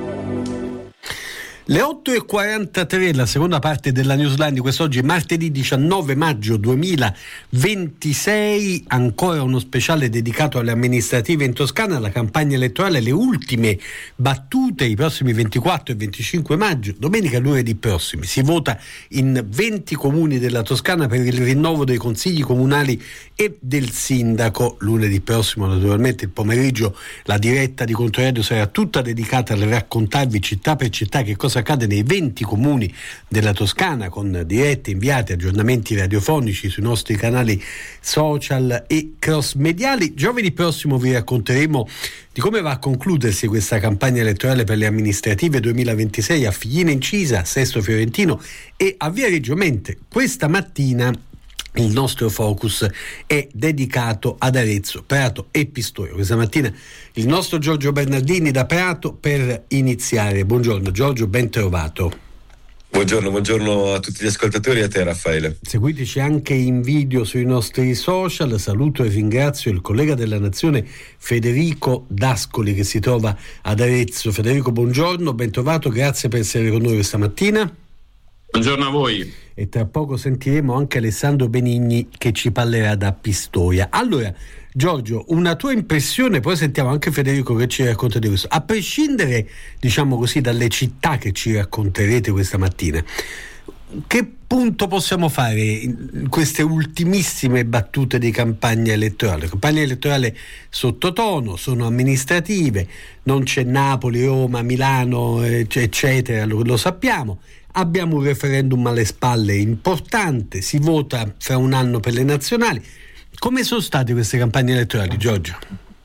Le otto e quarantatré, la seconda parte della Newsline di quest'oggi, martedì diciannove maggio duemilaventisei, ancora uno speciale dedicato alle amministrative in Toscana, alla campagna elettorale, le ultime battute i prossimi ventiquattro e venticinque maggio, domenica e lunedì prossimi. Si vota in venti comuni della Toscana per il rinnovo dei consigli comunali e del sindaco. Lunedì prossimo, naturalmente, il pomeriggio, la diretta di Controradio sarà tutta dedicata a raccontarvi città per città che cosa accade nei venti comuni della Toscana, con dirette, inviate, aggiornamenti radiofonici sui nostri canali social e cross mediali. Giovedì prossimo vi racconteremo di come va a concludersi questa campagna elettorale per le amministrative duemilaventisei a Figline Incisa, a Sesto Fiorentino e a Viareggio Mente. Questa mattina il nostro focus è dedicato ad Arezzo, Prato e Pistoia. Questa mattina il nostro Giorgio Bernardini da Prato per iniziare. Buongiorno Giorgio, ben trovato. Buongiorno, buongiorno a tutti gli ascoltatori e a te Raffaele. Seguiteci anche in video sui nostri social. Saluto e ringrazio il collega della Nazione Federico D'Ascoli che si trova ad Arezzo. Federico, buongiorno, ben trovato, grazie per essere con noi questa mattina. Buongiorno a voi. E tra poco sentiremo anche Alessandro Benigni che ci parlerà da Pistoia. Allora, Giorgio, una tua impressione, poi sentiamo anche Federico che ci racconta di questo. A prescindere, diciamo così, dalle città che ci racconterete questa mattina, che punto possiamo fare in queste ultimissime battute di campagna elettorale? Campagna elettorale sottotono, sono amministrative, non c'è Napoli, Roma, Milano, eccetera, lo, lo sappiamo. Abbiamo un referendum alle spalle importante, si vota fra un anno per le nazionali. Come sono state queste campagne elettorali, Giorgio?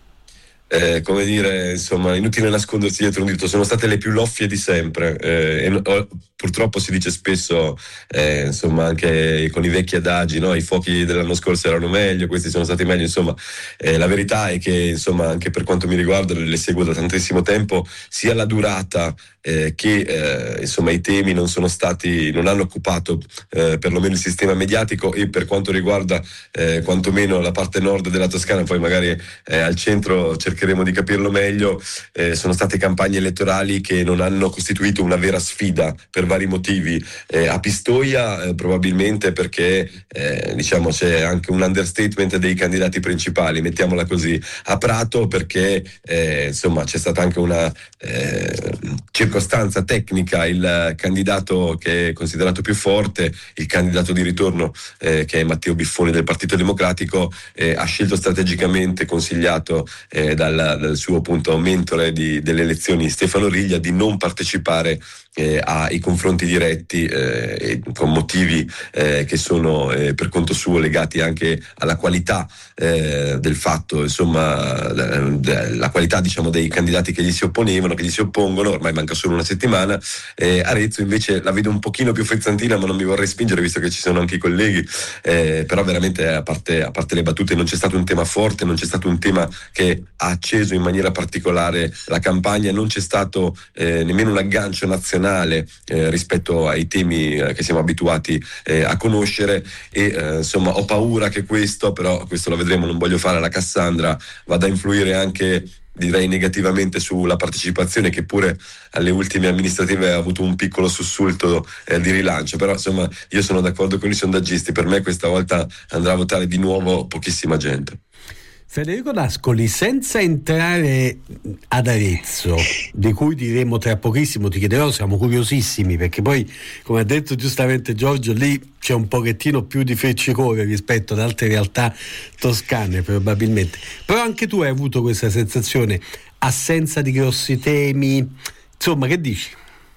Eh, come dire, insomma, inutile nascondersi dietro un dito, sono state le più loffie di sempre, eh, e oh, purtroppo si dice spesso, eh, insomma, anche con i vecchi adagi, no? I fuochi dell'anno scorso erano meglio, questi sono stati meglio, insomma, eh, la verità è che, insomma, anche per quanto mi riguarda, le seguo da tantissimo tempo, sia la durata eh, che, eh, insomma, i temi non sono stati, non hanno occupato eh, perlomeno il sistema mediatico, e per quanto riguarda eh, quantomeno la parte nord della Toscana, poi magari eh, al centro cercheremo di capirlo meglio, eh, sono state campagne elettorali che non hanno costituito una vera sfida per vari motivi. Eh, a Pistoia eh, probabilmente perché eh, diciamo c'è anche un understatement dei candidati principali, mettiamola così. A Prato perché eh, insomma c'è stata anche una eh, circostanza tecnica, il candidato che è considerato più forte, il candidato di ritorno eh, che è Matteo Biffoni del Partito Democratico, eh, ha scelto strategicamente, consigliato eh, dal, dal suo appunto mentore di, delle elezioni Stefano Riglia, di non partecipare eh, ai confronti diretti eh, con motivi eh, che sono eh, per conto suo legati anche alla qualità eh, del fatto, insomma la, la qualità diciamo dei candidati che gli si opponevano, che gli si oppongono. Ormai manca solo una settimana. eh, Arezzo invece la vedo un pochino più frizzantina, ma non mi vorrei spingere visto che ci sono anche i colleghi, eh, però veramente a parte, a parte le battute non c'è stato un tema forte, non c'è stato un tema che ha acceso in maniera particolare la campagna, non c'è stato eh, nemmeno un aggancio nazionale eh, rispetto ai temi eh, che siamo abituati eh, a conoscere e eh, insomma ho paura che questo, però questo lo vedremo, non voglio fare la Cassandra, vada a influire anche, direi, negativamente sulla partecipazione, che pure alle ultime amministrative ha avuto un piccolo sussulto eh, di rilancio. Però insomma io sono d'accordo con i sondaggisti, per me questa volta andrà a votare di nuovo pochissima gente. Federico D'Ascoli, senza entrare ad Arezzo, di cui diremo tra pochissimo, ti chiederò, siamo curiosissimi, perché poi, come ha detto giustamente Giorgio, lì c'è un pochettino più di freccicore rispetto ad altre realtà toscane probabilmente, però anche tu hai avuto questa sensazione, assenza di grossi temi, insomma, che dici?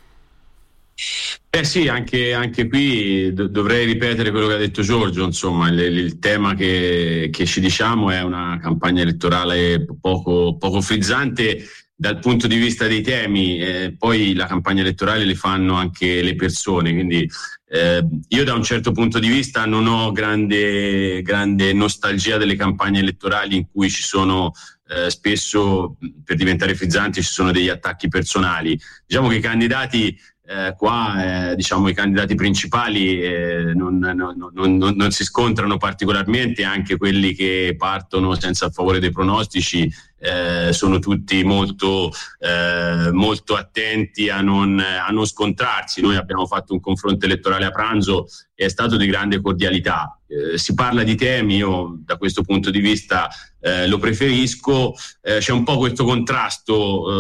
Eh sì, anche, anche qui do- dovrei ripetere quello che ha detto Giorgio, insomma il, il tema che, che ci diciamo è una campagna elettorale poco, poco frizzante dal punto di vista dei temi, eh, poi la campagna elettorale le fanno anche le persone, quindi eh, io da un certo punto di vista non ho grande, grande nostalgia delle campagne elettorali in cui ci sono eh, spesso, per diventare frizzanti, ci sono degli attacchi personali. Diciamo che i candidati Eh, qua eh, diciamo i candidati principali eh, non, non, non, non, non si scontrano particolarmente, anche quelli che partono senza il favore dei pronostici eh, sono tutti molto, eh, molto attenti a non, a non scontrarsi. Noi abbiamo fatto un confronto elettorale a pranzo e è stato di grande cordialità. Eh, si parla di temi, io da questo punto di vista eh, lo preferisco. Eh, c'è un po' questo contrasto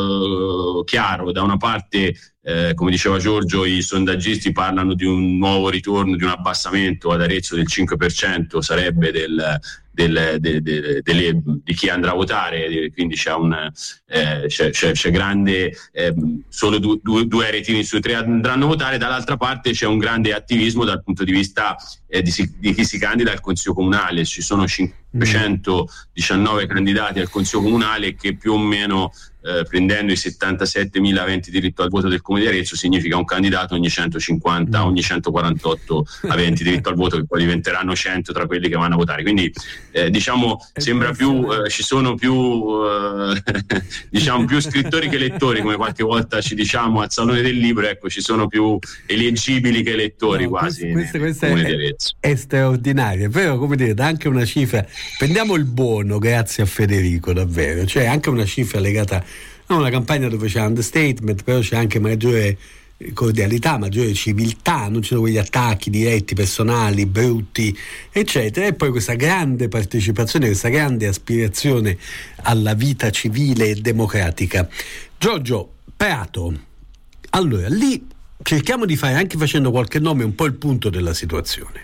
eh, chiaro, da una parte Eh, come diceva Giorgio, i sondaggisti parlano di un nuovo ritorno, di un abbassamento ad Arezzo del cinque per cento, sarebbe del, del, de, de, de, de, di chi andrà a votare, quindi c'è, un, eh, c'è, c'è, c'è grande, eh, solo du, du, due aretini su tre andranno a votare. Dall'altra parte c'è un grande attivismo dal punto di vista eh, di, di chi si candida al Consiglio Comunale. Ci sono cinquecentodiciannove candidati al Consiglio Comunale che più o meno Eh, prendendo i settantasettemila aventi diritto al voto del Comune di Arezzo significa un candidato ogni centocinquanta, ogni centoquarantotto aventi diritto al voto, che poi diventeranno cento tra quelli che vanno a votare. Quindi eh, diciamo sembra più eh, ci sono più eh, diciamo più scrittori che lettori, come qualche volta ci diciamo al Salone del Libro. Ecco, ci sono più eleggibili che elettori, no, quasi questa, questa nel Comune è, di Arezzo. È straordinario, però, come dire, dà anche una cifra, prendiamo il buono, grazie a Federico, davvero, cioè anche una cifra legata a una campagna dove c'è understatement, però c'è anche maggiore cordialità, maggiore civiltà, non ci sono quegli attacchi diretti, personali, brutti, eccetera, e poi questa grande partecipazione, questa grande aspirazione alla vita civile e democratica. Giorgio, Prato, allora lì cerchiamo di fare, anche facendo qualche nome, un po' il punto della situazione.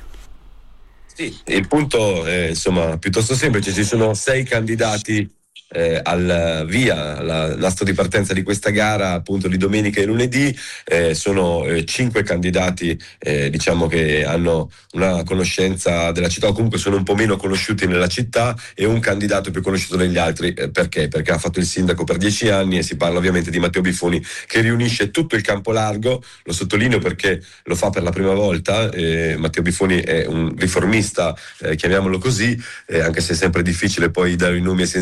Sì, il punto è insomma piuttosto semplice, ci sono sei candidati Eh, al via, la nastro di partenza di questa gara appunto di domenica e lunedì. Eh, sono eh, cinque candidati eh, diciamo che hanno una conoscenza della città, o comunque sono un po' meno conosciuti nella città, e un candidato più conosciuto degli altri. Eh, perché? Perché ha fatto il sindaco per dieci anni, e si parla ovviamente di Matteo Biffoni, che riunisce tutto il campo largo. Lo sottolineo perché lo fa per la prima volta. eh, Matteo Biffoni è un riformista, eh, chiamiamolo così, eh, anche se è sempre difficile poi dare i nomi e sensibilità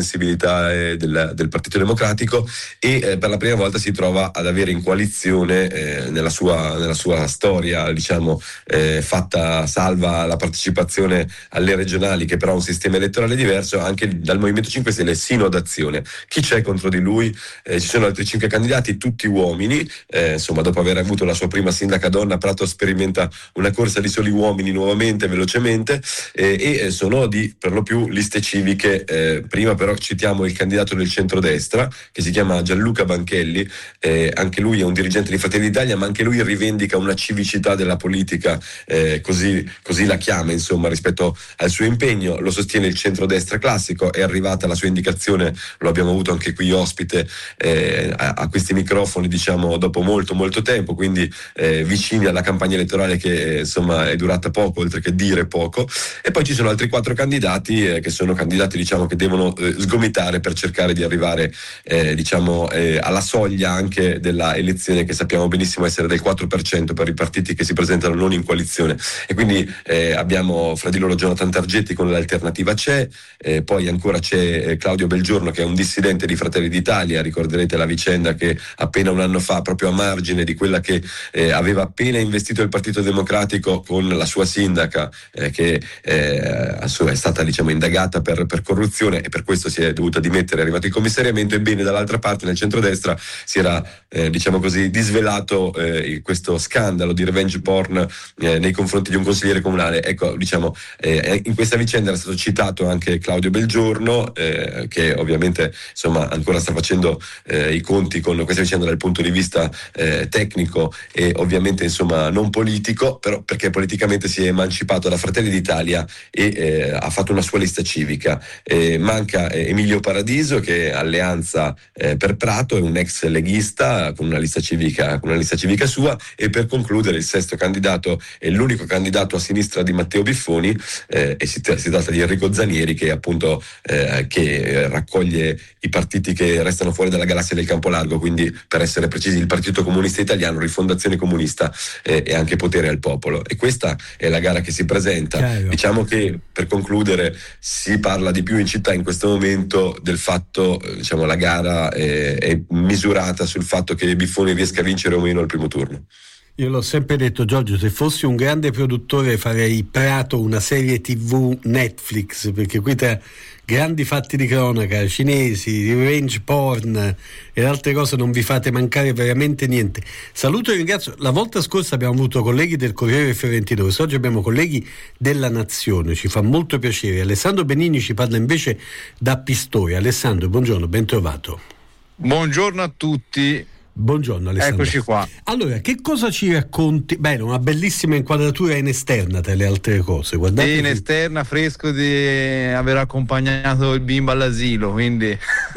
lista eh, del, del Partito Democratico e eh, per la prima volta si trova ad avere in coalizione eh, nella, sua, nella sua storia, diciamo, eh, fatta salva la partecipazione alle regionali, che però ha un sistema elettorale diverso, anche dal Movimento cinque Stelle sino ad Azione. Chi c'è contro di lui? Eh, ci sono altri cinque candidati, tutti uomini, eh, insomma, dopo aver avuto la sua prima sindaca donna, Prato sperimenta una corsa di soli uomini nuovamente, velocemente, eh, e sono di per lo più liste civiche. Eh, prima però citiamo il candidato del centrodestra, che si chiama Gianluca Banchelli, eh, anche lui è un dirigente di Fratelli d'Italia, ma anche lui rivendica una civicità della politica, eh, così, così la chiama, insomma, rispetto al suo impegno. Lo sostiene il centrodestra classico, è arrivata la sua indicazione, lo abbiamo avuto anche qui ospite eh, a, a questi microfoni, diciamo, dopo molto molto tempo, quindi eh, vicini alla campagna elettorale che eh, insomma è durata poco, oltre che dire poco. E poi ci sono altri quattro candidati eh, che sono candidati, diciamo, che devono eh, sgomitare per cercare di arrivare eh, diciamo eh, alla soglia anche della elezione, che sappiamo benissimo essere del quattro per cento per i partiti che si presentano non in coalizione. E quindi eh, abbiamo fra di loro Jonathan Targetti con l'Alternativa C'è, eh, poi ancora c'è eh, Claudio Belgiorno, che è un dissidente di Fratelli d'Italia. Ricorderete la vicenda che appena un anno fa, proprio a margine di quella che eh, aveva appena investito il Partito Democratico con la sua sindaca, eh, che eh, è stata, diciamo, indagata per, per corruzione, e per questo si è dovuta dimettere, è arrivato il commissariamento. Ebbene, dall'altra parte, nel centrodestra, si era eh, diciamo così disvelato eh, questo scandalo di revenge porn eh, nei confronti di un consigliere comunale. Ecco, diciamo, eh, in questa vicenda era stato citato anche Claudio Belgiorno, eh, che ovviamente, insomma, ancora sta facendo eh, i conti con questa vicenda dal punto di vista eh, tecnico e ovviamente, insomma, non politico, però perché politicamente si è emancipato da Fratelli d'Italia e eh, ha fatto una sua lista civica. Eh, manca eh, Emilio Paradiso, che è Alleanza eh, per Prato, è un ex leghista con una lista civica, con una lista civica sua. E per concludere, il sesto candidato è l'unico candidato a sinistra di Matteo Biffoni, eh, e si, si tratta di Enrico Zanieri, che appunto eh, che raccoglie i partiti che restano fuori dalla galassia del Campo Largo, quindi, per essere precisi, il Partito Comunista Italiano, Rifondazione Comunista eh, e anche Potere al Popolo. E questa è la gara che si presenta. Chiaro. Diciamo che, per concludere, si parla di più in città in questo momento del fatto, diciamo, la gara è, è misurata sul fatto che Biffoni riesca a vincere o meno il primo turno. Io l'ho sempre detto, Giorgio, se fossi un grande produttore farei Prato una serie tivù Netflix, perché qui tra grandi fatti di cronaca, cinesi, revenge porn e altre cose non vi fate mancare veramente niente. Saluto e ringrazio. La volta scorsa abbiamo avuto colleghi del Corriere Fiorentino, quest'oggi abbiamo colleghi della Nazione, ci fa molto piacere. Alessandro Benigni ci parla invece da Pistoia. Alessandro, buongiorno, ben trovato. Buongiorno a tutti. Buongiorno Alessandro. Eccoci qua. Allora, che cosa ci racconti? Bene, una bellissima inquadratura in esterna tra le altre cose. Guardate, in esterna, fresco di aver accompagnato il bimbo all'asilo, quindi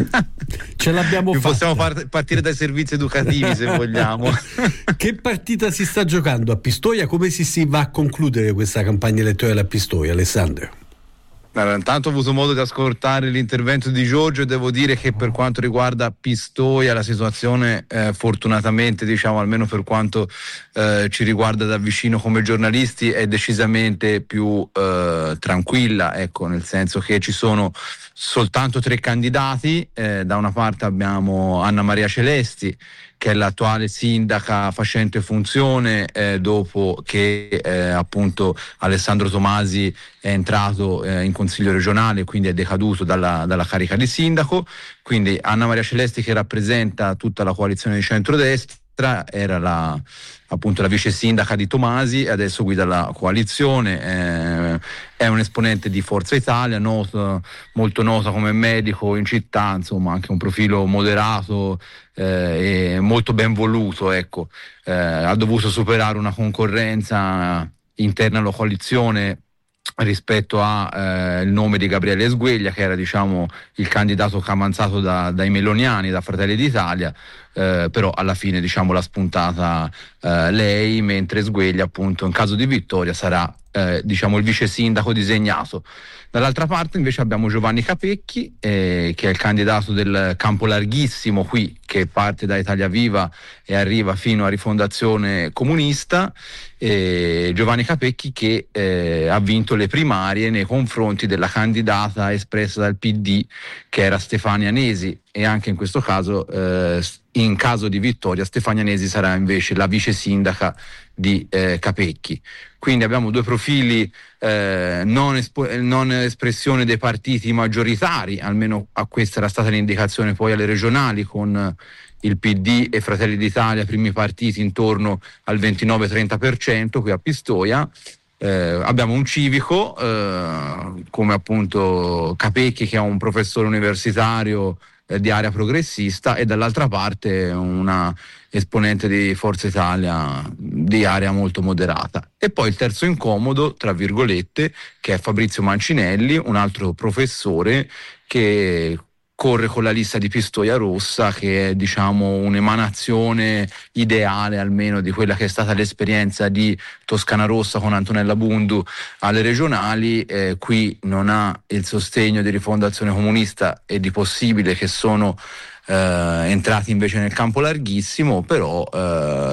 ce l'abbiamo fatta. Possiamo part- partire dai servizi educativi se vogliamo. Che partita si sta giocando a Pistoia? Come si, si va a concludere questa campagna elettorale a Pistoia, Alessandro? Allora, intanto ho avuto modo di ascoltare l'intervento di Giorgio e devo dire che per quanto riguarda Pistoia la situazione eh, fortunatamente, diciamo, almeno per quanto eh, ci riguarda da vicino come giornalisti, è decisamente più eh, tranquilla, ecco, nel senso che ci sono soltanto tre candidati. Eh, da una parte abbiamo Anna Maria Celesti, che è l'attuale sindaca facente funzione eh, dopo che eh, appunto Alessandro Tomasi è entrato eh, in consiglio regionale, quindi è decaduto dalla, dalla carica di sindaco. Quindi Anna Maria Celesti, che rappresenta tutta la coalizione di centrodestra, era la, appunto la vice sindaca di Tomasi e adesso guida la coalizione. Eh, è un esponente di Forza Italia, noto, molto nota come medico in città, insomma anche un profilo moderato eh, e molto ben voluto, ecco. Eh, ha dovuto superare una concorrenza interna alla coalizione rispetto a eh, il nome di Gabriele Sgueglia, che era, diciamo, il candidato camanzato da, dai meloniani, da Fratelli d'Italia. eh, però alla fine diciamo l'ha spuntata eh, lei, mentre Sgueglia appunto in caso di vittoria sarà eh, diciamo il vice sindaco disegnato. Dall'altra parte invece abbiamo Giovanni Capecchi, eh, che è il candidato del campo larghissimo qui, che parte da Italia Viva e arriva fino a Rifondazione Comunista. Eh, Giovanni Capecchi che eh, ha vinto le primarie nei confronti della candidata espressa dal P D, che era Stefania Nesi, e anche in questo caso eh, in caso di vittoria Stefania Nesi sarà invece la vice sindaca di eh, Capecchi. Quindi abbiamo due profili eh, non, espo- non espressione dei partiti maggioritari, almeno a questa era stata l'indicazione poi alle regionali, con il P D e Fratelli d'Italia primi partiti intorno al ventinove trenta per cento qui a Pistoia. Eh, abbiamo un civico eh, come appunto Capecchi, che è un professore universitario eh, di area progressista, e dall'altra parte una esponente di Forza Italia di area molto moderata. E poi il terzo incomodo, tra virgolette, che è Fabrizio Mancinelli, un altro professore che corre con la lista di Pistoia Rossa, che è diciamo un'emanazione ideale almeno di quella che è stata l'esperienza di Toscana Rossa con Antonella Bundu alle regionali. Eh, qui non ha il sostegno di Rifondazione Comunista e di Possibile, che sono eh, entrati invece nel campo larghissimo, però eh,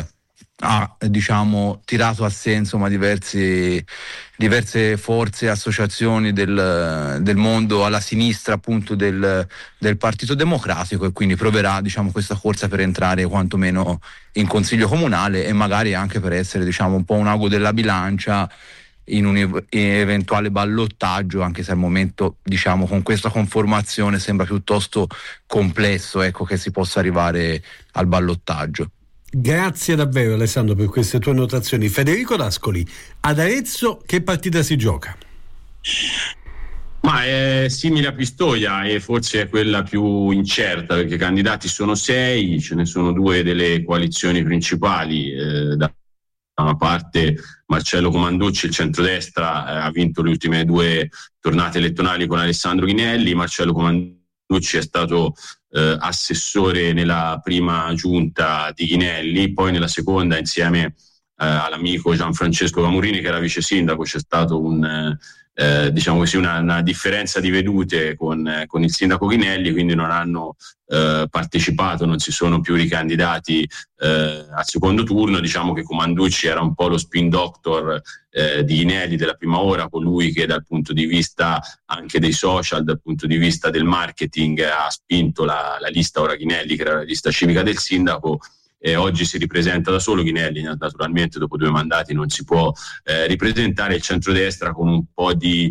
ha diciamo tirato a sé insomma diversi diverse forze e associazioni del, del mondo alla sinistra appunto del, del Partito Democratico, e quindi proverà diciamo questa corsa per entrare quantomeno in consiglio comunale, e magari anche per essere diciamo un po' un ago della bilancia in un in eventuale ballottaggio, anche se al momento diciamo con questa conformazione sembra piuttosto complesso ecco che si possa arrivare al ballottaggio. Grazie davvero Alessandro per queste tue notazioni. Federico D'Ascoli, ad Arezzo che partita si gioca? Ma è simile a Pistoia e forse è quella più incerta, perché i candidati sono sei, ce ne sono due delle coalizioni principali. Eh, da una parte Marcello Comanducci, il centrodestra, eh, ha vinto le ultime due tornate elettorali con Alessandro Ghinelli. Marcello Comanducci è stato Eh, assessore nella prima giunta di Ghinelli, poi nella seconda insieme eh, all'amico Gianfrancesco Camurini, che era vice sindaco, c'è stato un, eh, diciamo così una, una differenza di vedute con, eh, con il sindaco Ghinelli, quindi non hanno eh, partecipato, non si sono più ricandidati eh, al secondo turno. Diciamo che Comanducci era un po' lo spin doctor eh, di Ghinelli della prima ora, colui che dal punto di vista anche dei social, dal punto di vista del marketing, ha spinto la, la lista ora Ghinelli, che era la lista civica del sindaco. E oggi si ripresenta da solo Ghinelli, naturalmente dopo due mandati non si può eh, ripresentare. Il centrodestra con un po' di,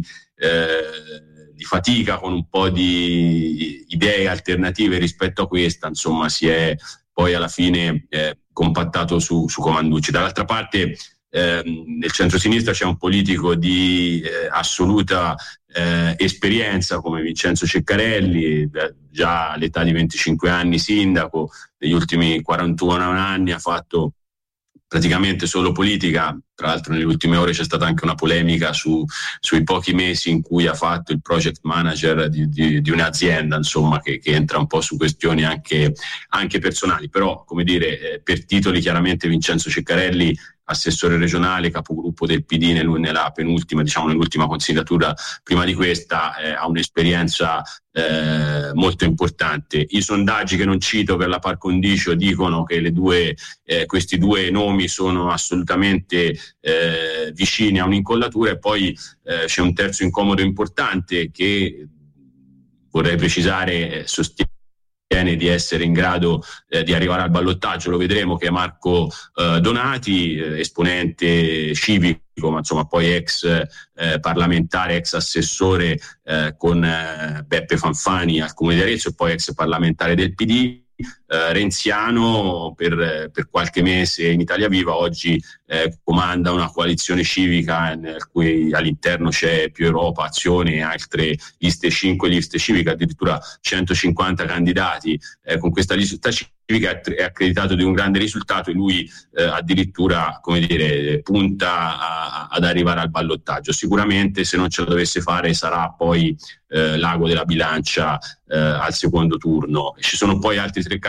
eh, di fatica, con un po' di idee alternative rispetto a questa, insomma si è poi alla fine eh, compattato su, su Comanducci. Dall'altra parte eh, nel centrosinistra c'è un politico di eh, assoluta eh, esperienza come Vincenzo Ceccarelli, già all'età di venticinque anni sindaco, negli ultimi quarantuno anni ha fatto praticamente solo politica. Tra l'altro nelle ultime ore c'è stata anche una polemica su, sui pochi mesi in cui ha fatto il project manager di, di, di un'azienda, insomma, che, che entra un po' su questioni anche, anche personali. Però, come dire, eh, per titoli chiaramente Vincenzo Ceccarelli, assessore regionale, capogruppo del P D nel, nella penultima, diciamo nell'ultima consigliatura prima di questa, eh, ha un'esperienza eh, molto importante. I sondaggi che non cito per la par condicio dicono che le due, eh, questi due nomi sono assolutamente eh, vicini a un'incollatura, e poi eh, c'è un terzo incomodo importante che vorrei precisare, eh, sostiene di essere in grado eh, di arrivare al ballottaggio, lo vedremo, che è Marco eh, Donati, eh, esponente civico, ma insomma poi ex eh, parlamentare, ex assessore eh, con eh, Beppe Fanfani al Comune di Arezzo, e poi ex parlamentare del P D. Eh, renziano per, per qualche mese in Italia Viva, oggi eh, comanda una coalizione civica in cui all'interno c'è Più Europa, Azione e altre liste, cinque liste civiche, addirittura centocinquanta candidati. Eh, con questa lista civica è accreditato di un grande risultato, e lui eh, addirittura, come dire, punta a, ad arrivare al ballottaggio. Sicuramente se non ce lo dovesse fare sarà poi eh, l'ago della bilancia eh, al secondo turno. Ci sono poi altri tre candidati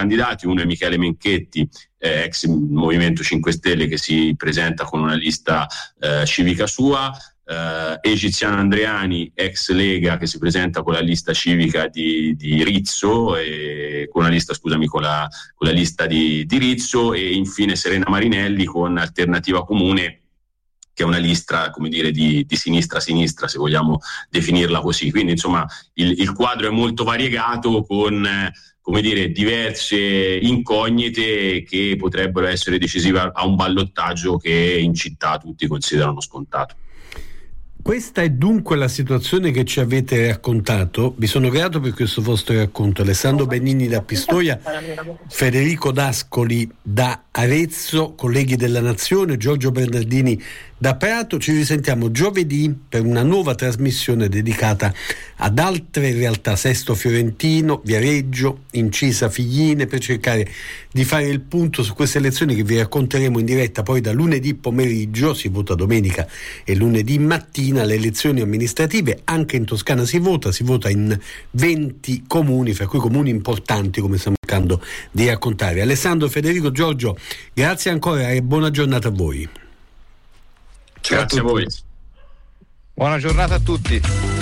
candidati, uno è Michele Menchetti, eh, ex Movimento cinque Stelle, che si presenta con una lista eh, civica sua, eh, Egiziano Andreani, ex Lega, che si presenta con la lista civica di, di Rizzo, e con una lista, scusami, con la, con la lista di, di Rizzo, e infine Serena Marinelli con Alternativa Comune, che è una lista, come dire, di, di sinistra-sinistra, se vogliamo definirla così. Quindi, insomma, il, il quadro è molto variegato, con, eh, come dire, diverse incognite che potrebbero essere decisive a un ballottaggio che in città tutti considerano scontato. Questa è dunque la situazione che ci avete raccontato. Vi sono grato per questo vostro racconto. Alessandro Benigni da Pistoia, Federico D'Ascoli da Arezzo, colleghi della Nazione, Giorgio Bernardini da Prato. Ci risentiamo giovedì per una nuova trasmissione dedicata ad altre realtà, Sesto Fiorentino, Viareggio, Incisa Figline, per cercare di fare il punto su queste elezioni che vi racconteremo in diretta poi da lunedì pomeriggio. Si vota domenica e lunedì mattina le elezioni amministrative. Anche in Toscana si vota, si vota in venti comuni, fra cui comuni importanti, come stiamo cercando di raccontare. Alessandro, Federico, Giorgio, grazie ancora e buona giornata a voi. Ciao. Grazie a, a voi. Buona giornata a tutti.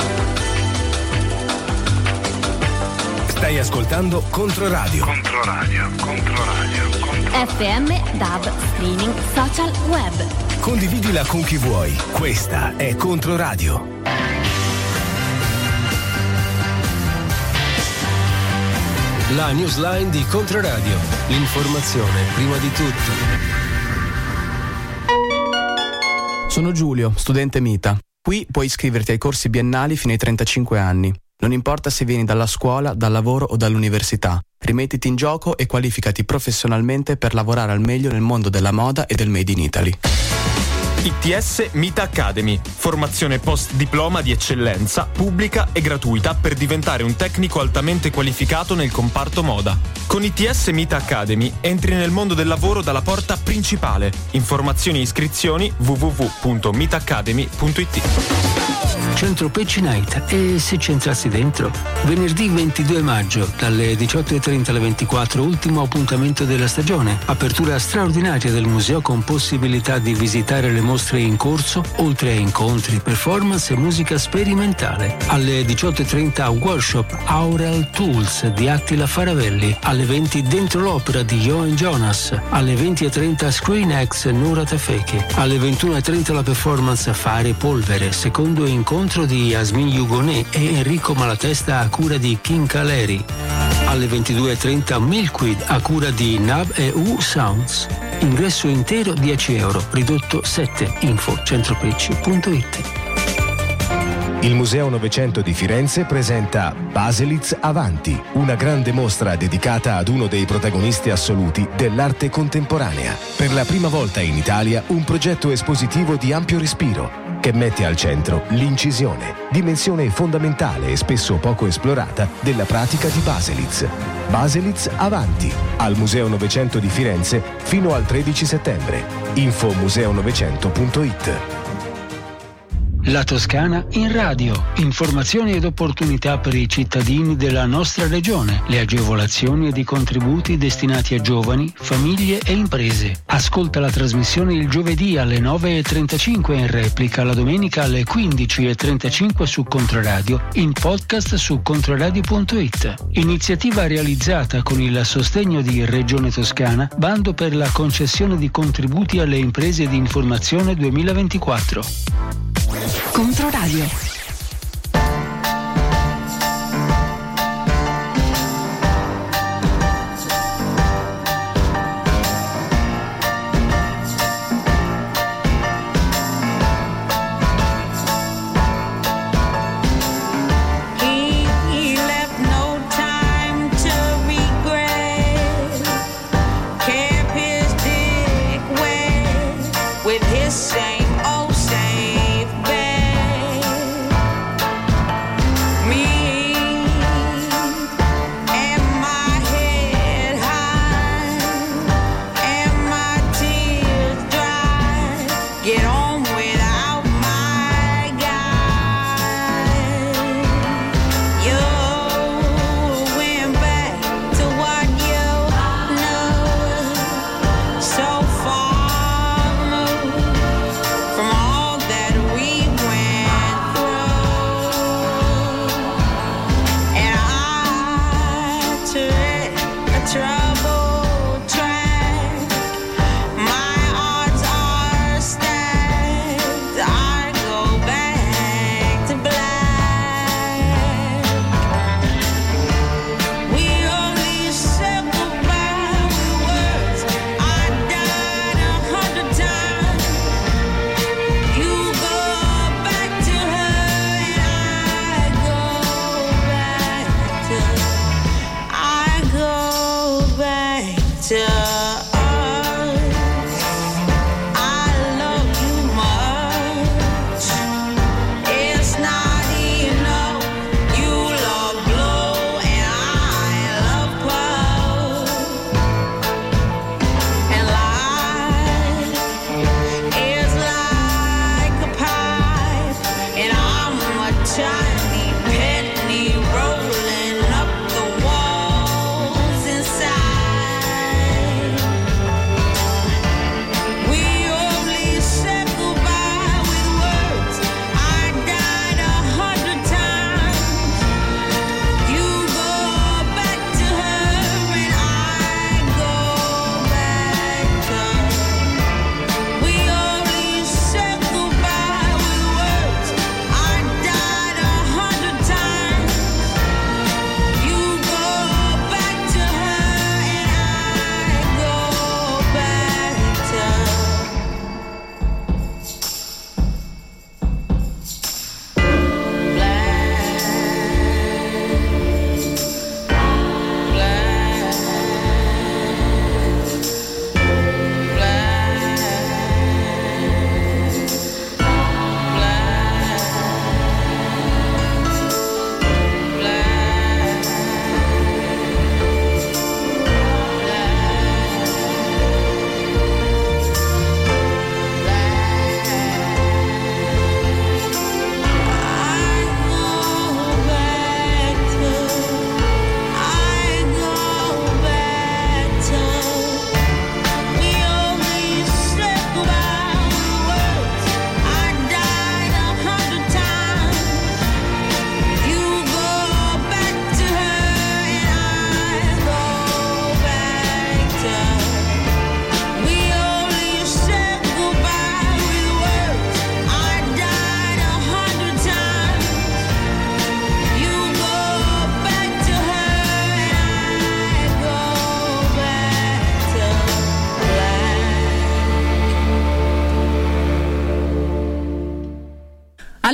Stai ascoltando Controradio. Controradio, Controradio, Controradio. F M, D A B, streaming, social, web. Condividila con chi vuoi. Questa è Controradio. La newsline di Controradio. L'informazione prima di tutto. Sono Giulio, studente Mita. Qui puoi iscriverti ai corsi biennali fino ai trentacinque anni. Non importa se vieni dalla scuola, dal lavoro o dall'università. Rimettiti in gioco e qualificati professionalmente per lavorare al meglio nel mondo della moda e del Made in Italy. I T S Mita Academy, formazione post diploma di eccellenza, pubblica e gratuita per diventare un tecnico altamente qualificato nel comparto moda. Con I T S Mita Academy entri nel mondo del lavoro dalla porta principale. Informazioni e iscrizioni w w w punto mita academy punto i t. Centro Pecci Night. E se ci entrassi dentro? Venerdì ventidue maggio, dalle diciotto e trenta alle ventiquattro, ultimo appuntamento della stagione. Apertura straordinaria del museo con possibilità di visitare le mostre in corso, oltre a incontri, performance e musica sperimentale. Alle diciotto e trenta workshop Aural Tools di Attila Faravelli. Alle venti dentro l'opera di Johan Jonas. Alle venti e trenta Screen X Nura Tefeke. Alle ventuno e trenta la performance Fare Polvere, secondo incontro di Yasmin Yugoné e Enrico Malatesta a cura di King Caleri. Alle ventidue e trenta Milkweed a cura di Nab e U Sounds. Ingresso intero dieci euro, ridotto sette. Info centropecci punto it. Il Museo Novecento di Firenze presenta Baselitz Avanti, una grande mostra dedicata ad uno dei protagonisti assoluti dell'arte contemporanea. Per la prima volta in Italia un progetto espositivo di ampio respiro che mette al centro l'incisione, dimensione fondamentale e spesso poco esplorata della pratica di Baselitz. Baselitz Avanti, al Museo Novecento di Firenze fino al tredici settembre. Info museo novecento punto it. La Toscana in radio. Informazioni ed opportunità per i cittadini della nostra regione. Le agevolazioni ed i contributi destinati a giovani, famiglie e imprese. Ascolta la trasmissione il giovedì alle nove e trentacinque in replica, la domenica alle quindici e trentacinque su Controradio, in podcast su controradio punto it. Iniziativa realizzata con il sostegno di Regione Toscana, bando per la concessione di contributi alle imprese di informazione duemilaventiquattro. Controradio. With his same old same bed.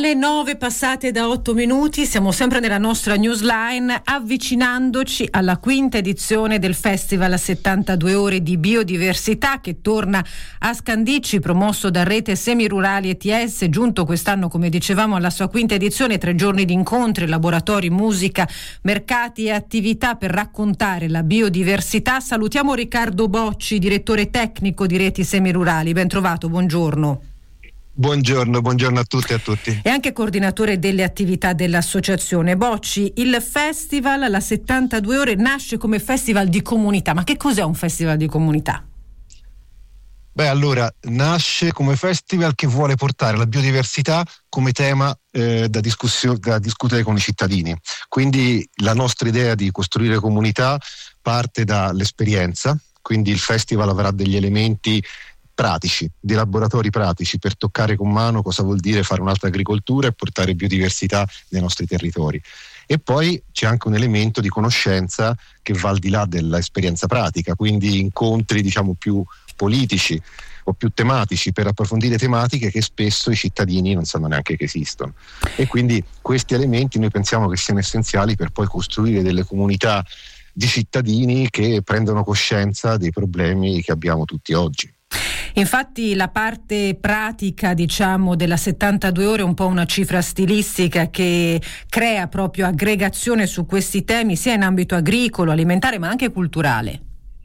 Le nove passate da otto minuti, siamo sempre nella nostra newsline, avvicinandoci alla quinta edizione del Festival settantadue ore di biodiversità che torna a Scandicci, promosso da Rete Semirurali E T S, giunto quest'anno, come dicevamo, alla sua quinta edizione, tre giorni di incontri, laboratori, musica, mercati e attività per raccontare la biodiversità. Salutiamo Riccardo Bocci, direttore tecnico di Reti Semirurali. Ben trovato, buongiorno. Buongiorno, buongiorno a tutti e a tutti. E anche coordinatore delle attività dell'associazione. Bocci, il festival, la settantadue ore, nasce come festival di comunità. Ma che cos'è un festival di comunità? Beh, allora, nasce come festival che vuole portare la biodiversità come tema eh, da, discussio- da discutere con i cittadini. Quindi la nostra idea di costruire comunità parte dall'esperienza, quindi il festival avrà degli elementi pratici, dei laboratori pratici per toccare con mano cosa vuol dire fare un'altra agricoltura e portare biodiversità nei nostri territori. E poi c'è anche un elemento di conoscenza che va al di là dell'esperienza pratica, quindi incontri diciamo più politici o più tematici per approfondire tematiche che spesso i cittadini non sanno neanche che esistono. E quindi questi elementi noi pensiamo che siano essenziali per poi costruire delle comunità di cittadini che prendono coscienza dei problemi che abbiamo tutti oggi. Infatti la parte pratica, diciamo, della settantadue ore è un po' una cifra stilistica che crea proprio aggregazione su questi temi sia in ambito agricolo, alimentare ma anche culturale.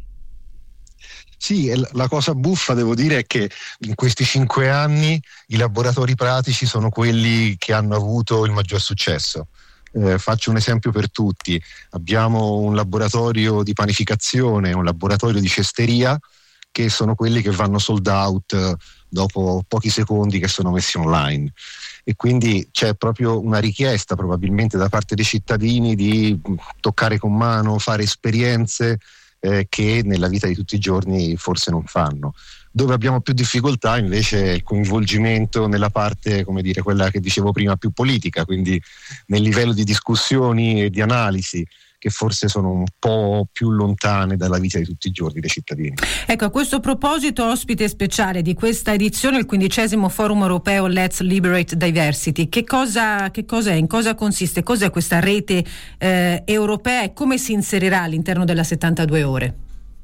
Sì, la cosa buffa devo dire è che in questi cinque anni i laboratori pratici sono quelli che hanno avuto il maggior successo. Eh, faccio un esempio per tutti: abbiamo un laboratorio di panificazione, un laboratorio di cesteria, che sono quelli che vanno sold out dopo pochi secondi che sono messi online, e quindi c'è proprio una richiesta probabilmente da parte dei cittadini di toccare con mano, fare esperienze eh, che nella vita di tutti i giorni forse non fanno. Dove abbiamo più difficoltà invece è il coinvolgimento nella parte, come dire, quella che dicevo prima, più politica, quindi nel livello di discussioni e di analisi che forse sono un po' più lontane dalla vita di tutti i giorni dei cittadini. Ecco, a questo proposito, ospite speciale di questa edizione, il quindicesimo Forum Europeo Let's Liberate Diversity. Che cosa, che cosa è? In cosa consiste? Cos'è questa rete eh, europea e come si inserirà all'interno della settantadue ore?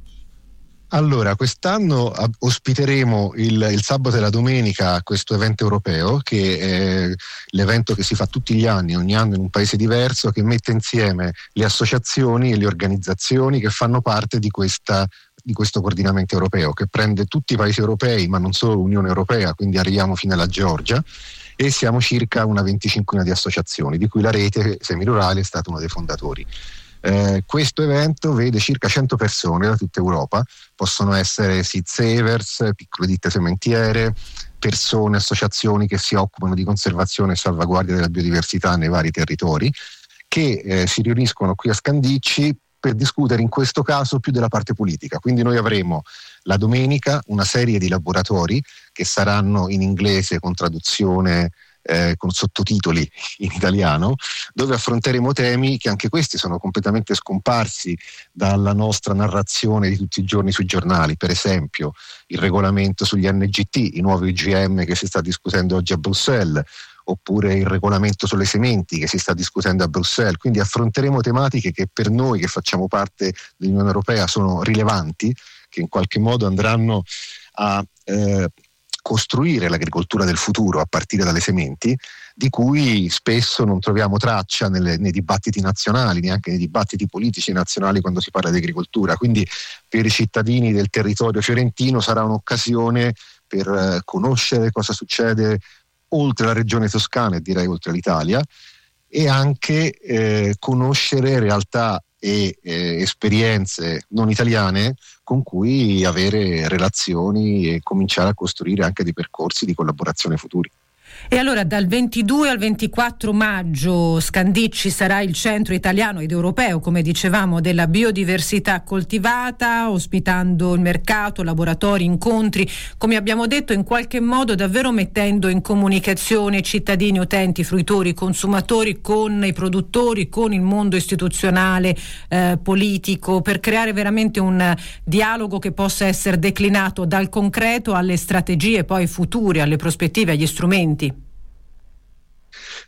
Allora, quest'anno ospiteremo il, il sabato e la domenica questo evento europeo, che è l'evento che si fa tutti gli anni, ogni anno in un paese diverso, che mette insieme le associazioni e le organizzazioni che fanno parte di questa di questo coordinamento europeo, che prende tutti i paesi europei, ma non solo l'Unione Europea, quindi arriviamo fino alla Georgia, e siamo circa una venticinquina di associazioni, di cui la Rete Semirurali è stata uno dei fondatori. Eh, questo evento vede circa cento persone da tutta Europa, possono essere seed savers, piccole ditte sementiere, persone, associazioni che si occupano di conservazione e salvaguardia della biodiversità nei vari territori, che eh, si riuniscono qui a Scandicci per discutere in questo caso più della parte politica. Quindi noi avremo la domenica una serie di laboratori che saranno in inglese con traduzione Eh, con sottotitoli in italiano, dove affronteremo temi che anche questi sono completamente scomparsi dalla nostra narrazione di tutti i giorni sui giornali. Per esempio il regolamento sugli N G T, i nuovi O G M che si sta discutendo oggi a Bruxelles, oppure il regolamento sulle sementi che si sta discutendo a Bruxelles. Quindi affronteremo tematiche che per noi che facciamo parte dell'Unione Europea sono rilevanti, che in qualche modo andranno a eh, costruire l'agricoltura del futuro a partire dalle sementi, di cui spesso non troviamo traccia nelle, nei dibattiti nazionali, neanche nei dibattiti politici nazionali quando si parla di agricoltura. Quindi per i cittadini del territorio fiorentino sarà un'occasione per eh, conoscere cosa succede oltre la regione toscana e direi oltre l'Italia, e anche eh, conoscere realtà e eh, esperienze non italiane con cui avere relazioni e cominciare a costruire anche dei percorsi di collaborazione futuri. E allora dal ventidue al ventiquattro maggio Scandicci sarà il centro italiano ed europeo, come dicevamo, della biodiversità coltivata, ospitando il mercato, laboratori, incontri, come abbiamo detto, in qualche modo davvero mettendo in comunicazione cittadini, utenti, fruitori, consumatori con i produttori, con il mondo istituzionale, eh, politico, per creare veramente un dialogo che possa essere declinato dal concreto alle strategie poi future, alle prospettive, agli strumenti.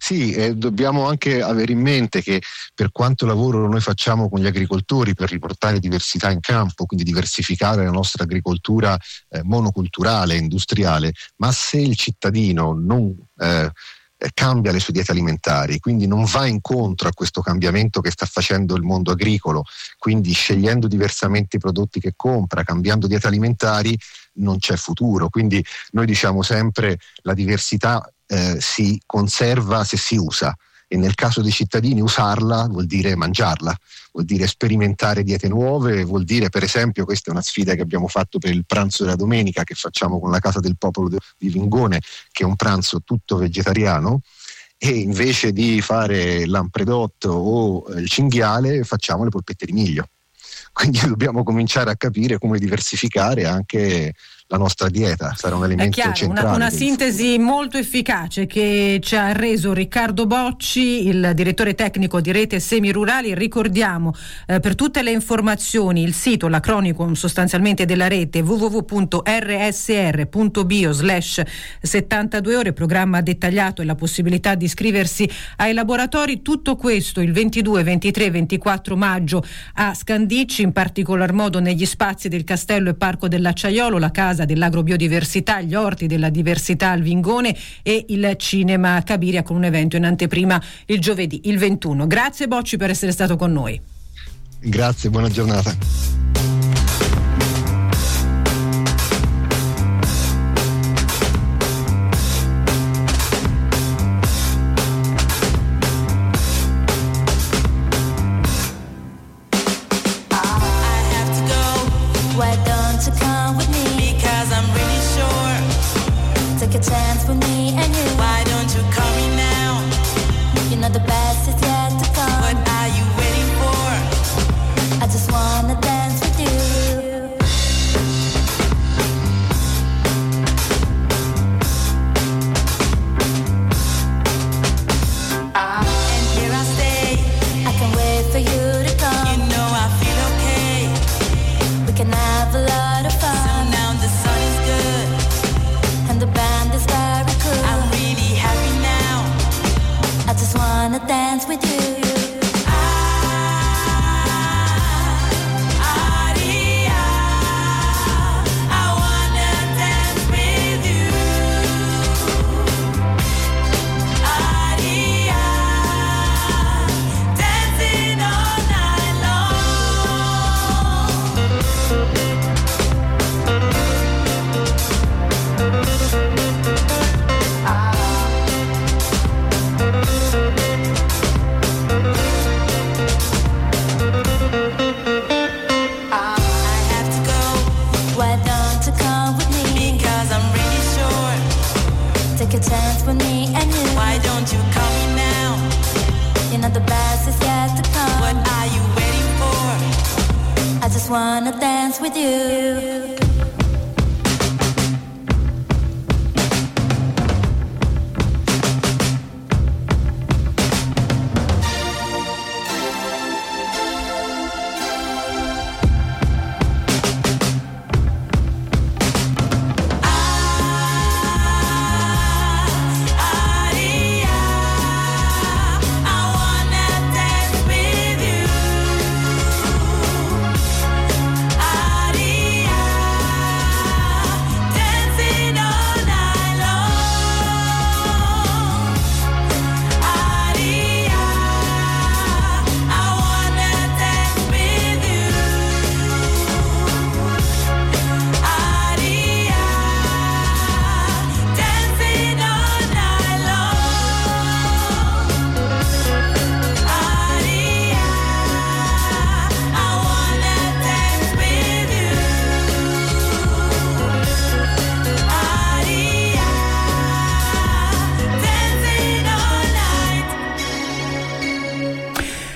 Sì, eh, dobbiamo anche avere in mente che per quanto lavoro noi facciamo con gli agricoltori per riportare diversità in campo, quindi diversificare la nostra agricoltura eh, monoculturale, industriale, ma se il cittadino non eh, cambia le sue diete alimentari, quindi non va incontro a questo cambiamento che sta facendo il mondo agricolo, quindi scegliendo diversamente i prodotti che compra, cambiando diete alimentari, non c'è futuro. Quindi noi diciamo sempre la diversità eh, si conserva se si usa, e nel caso dei cittadini usarla vuol dire mangiarla, vuol dire sperimentare diete nuove, vuol dire, per esempio, questa è una sfida che abbiamo fatto per il pranzo della domenica che facciamo con la Casa del Popolo di Vingone, che è un pranzo tutto vegetariano, e invece di fare l'ampredotto o il cinghiale facciamo le polpette di miglio. Quindi dobbiamo cominciare a capire come diversificare anche la nostra dieta, sarà un elemento è chiaro, centrale. Una, una sintesi molto efficace che ci ha reso Riccardo Bocci, il direttore tecnico di Rete Semirurali. Ricordiamo eh, per tutte le informazioni il sito, l'acronicon sostanzialmente della rete, w w w punto r s r punto bio slash settantadue ore, programma dettagliato e la possibilità di iscriversi ai laboratori. Tutto questo il ventidue, ventitré, ventiquattro maggio a Scandicci, in particolar modo negli spazi del Castello e Parco dell'Acciaiolo, la Casa dell'Agrobiodiversità, gli Orti della Diversità al Vingone e il Cinema Cabiria, con un evento in anteprima il giovedì, il ventuno. Grazie Bocci per essere stato con noi. Grazie, buona giornata. Take a chance with me and you. Why don't you call me now? You know the best is yet to come. What are you waiting for? I just wanna dance with you. Ah. And here I stay. I can't wait for you to come. You know I feel okay. We can have a lot of fun. So now the sun is good and the band is very cool. I'm really happy now. I just wanna dance with you. Take a chance with me and you. Why don't you call me now? You know the best is yet to come. What are you waiting for? I just wanna dance with you. Aria,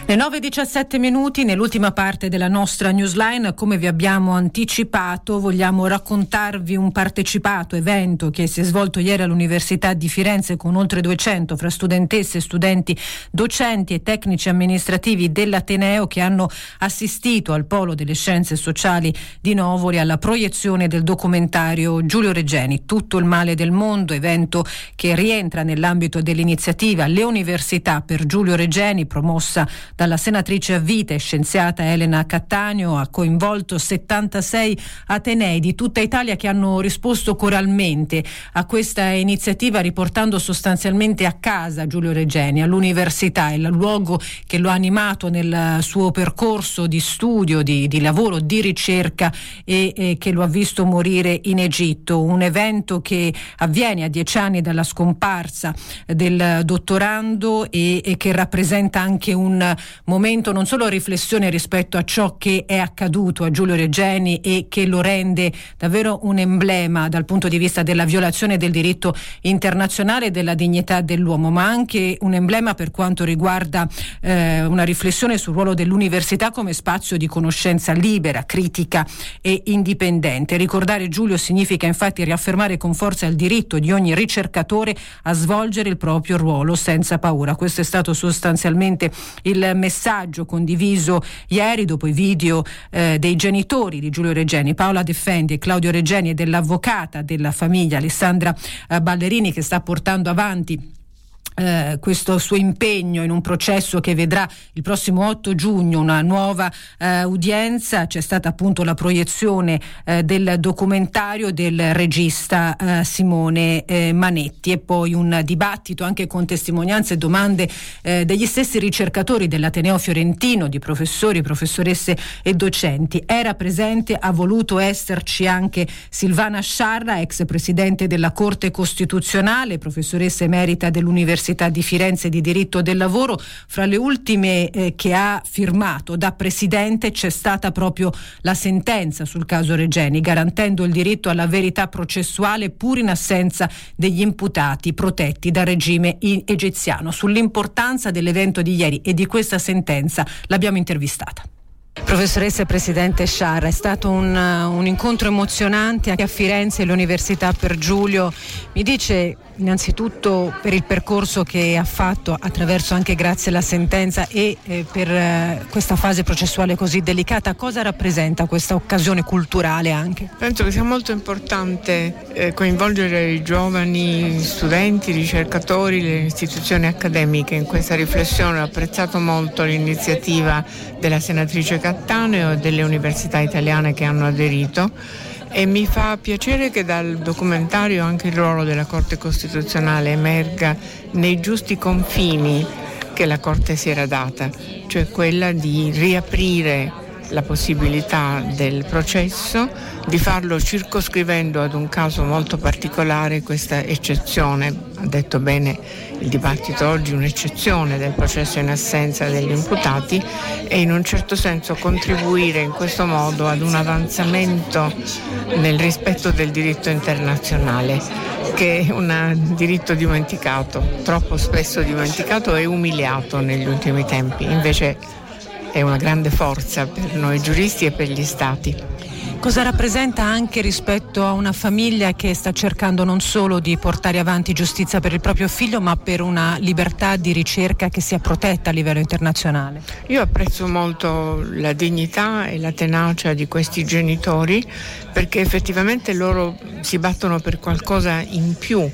Le nove e diciassette minuti, nell'ultima parte della nostra newsline, come vi abbiamo anticipato, vogliamo raccontarvi un partecipato evento che si è svolto ieri all'Università di Firenze con oltre duecento fra studentesse, studenti, docenti e tecnici amministrativi dell'Ateneo che hanno assistito al Polo delle Scienze Sociali di Novoli alla proiezione del documentario Giulio Regeni, Tutto il male del mondo, evento che rientra nell'ambito dell'iniziativa Le Università per Giulio Regeni, promossa dalla senatrice a vita e scienziata Elena Cattaneo. Ha coinvolto settantasei atenei di tutta Italia che hanno risposto coralmente a questa iniziativa, riportando sostanzialmente a casa Giulio Regeni, all'università, il luogo che lo ha animato nel suo percorso di studio, di, di lavoro, di ricerca e, e che lo ha visto morire in Egitto. Un evento che avviene a dieci anni dalla scomparsa del dottorando e, e che rappresenta anche un momento non solo riflessione rispetto a ciò che è accaduto a Giulio Regeni e che lo rende davvero un emblema dal punto di vista della violazione del diritto internazionale e della dignità dell'uomo, ma anche un emblema per quanto riguarda eh, una riflessione sul ruolo dell'università come spazio di conoscenza libera, critica e indipendente. Ricordare Giulio significa infatti riaffermare con forza il diritto di ogni ricercatore a svolgere il proprio ruolo senza paura. Questo è stato sostanzialmente il messaggio condiviso ieri dopo i video eh, dei genitori di Giulio Regeni, Paola Defendi e Claudio Regeni, e dell'avvocata della famiglia Alessandra eh, Ballerini, che sta portando avanti Eh, questo suo impegno in un processo che vedrà il prossimo otto giugno una nuova eh, udienza. C'è stata appunto la proiezione eh, del documentario del regista eh, Simone eh, Manetti e poi un dibattito anche con testimonianze e domande eh, degli stessi ricercatori dell'Ateneo Fiorentino, di professori, professoresse e docenti. Era presente, ha voluto esserci anche Silvana Sciarra, ex presidente della Corte Costituzionale, professoressa emerita dell'Università di Firenze di diritto del lavoro. Fra le ultime eh, che ha firmato da presidente c'è stata proprio la sentenza sul caso Regeni, garantendo il diritto alla verità processuale pur in assenza degli imputati protetti dal regime egiziano. Sull'importanza dell'evento di ieri e di questa sentenza l'abbiamo intervistata. Professoressa e Presidente Sciarra, è stato un, un incontro emozionante anche a Firenze, l'Università per Giulio. Mi dice innanzitutto per il percorso che ha fatto attraverso anche grazie alla sentenza e eh, per eh, questa fase processuale così delicata, cosa rappresenta questa occasione culturale anche? Penso che sia molto importante eh, coinvolgere i giovani studenti, ricercatori, le istituzioni accademiche in questa riflessione. Ho apprezzato molto l'iniziativa della senatrice Cattaneo e delle università italiane che hanno aderito, e mi fa piacere che dal documentario anche il ruolo della Corte Costituzionale emerga nei giusti confini che la Corte si era data, cioè quella di riaprire la possibilità del processo, di farlo circoscrivendo ad un caso molto particolare questa eccezione. Ha detto bene il dibattito oggi, un'eccezione del processo in assenza degli imputati, e in un certo senso contribuire in questo modo ad un avanzamento nel rispetto del diritto internazionale, che è un diritto dimenticato, troppo spesso dimenticato e umiliato negli ultimi tempi. Invece è una grande forza per noi giuristi e per gli stati. Cosa rappresenta anche rispetto a una famiglia che sta cercando non solo di portare avanti giustizia per il proprio figlio, ma per una libertà di ricerca che sia protetta a livello internazionale? Io apprezzo molto la dignità e la tenacia di questi genitori, perché effettivamente loro si battono per qualcosa in più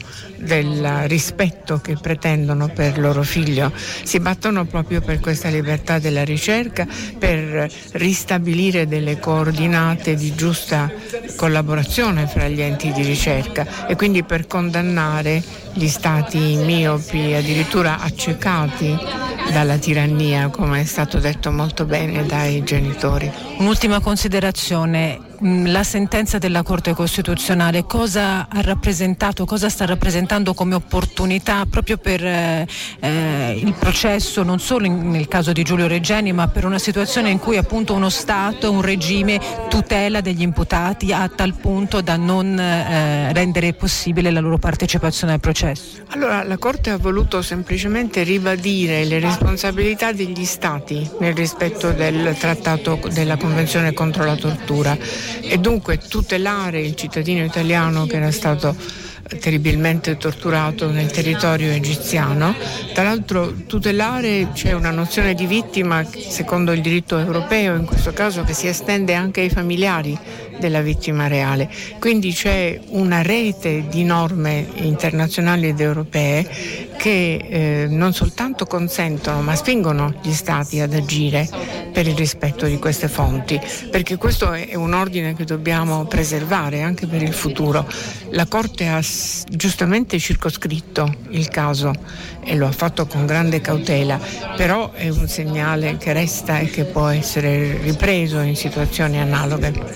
del rispetto che pretendono per loro figlio. Si battono proprio per questa libertà della ricerca, per ristabilire delle coordinate di giusta collaborazione fra gli enti di ricerca, e quindi per condannare gli stati miopi, addirittura accecati dalla tirannia, come è stato detto molto bene dai genitori. Un'ultima considerazione: mh, la sentenza della Corte Costituzionale cosa ha rappresentato, cosa sta rappresentando come opportunità proprio per eh, eh, il processo, non solo in, nel caso di Giulio Regeni, ma per una situazione in cui appunto uno Stato, un regime tutela degli imputati a tal punto da non eh, rendere possibile la loro partecipazione al processo? Allora, la Corte ha voluto semplicemente ribadire le responsabilità degli Stati nel rispetto del trattato della Convenzione contro la tortura e dunque tutelare il cittadino italiano che era stato terribilmente torturato nel territorio egiziano. Tra l'altro tutelare, c'è una nozione di vittima secondo il diritto europeo, in questo caso, che si estende anche ai familiari della vittima reale. Quindi c'è una rete di norme internazionali ed europee che eh, non soltanto consentono ma spingono gli Stati ad agire per il rispetto di queste fonti, perché questo è un ordine che dobbiamo preservare anche per il futuro. La Corte ha s- giustamente circoscritto il caso e lo ha fatto con grande cautela, però è un segnale che resta e che può essere ripreso in situazioni analoghe.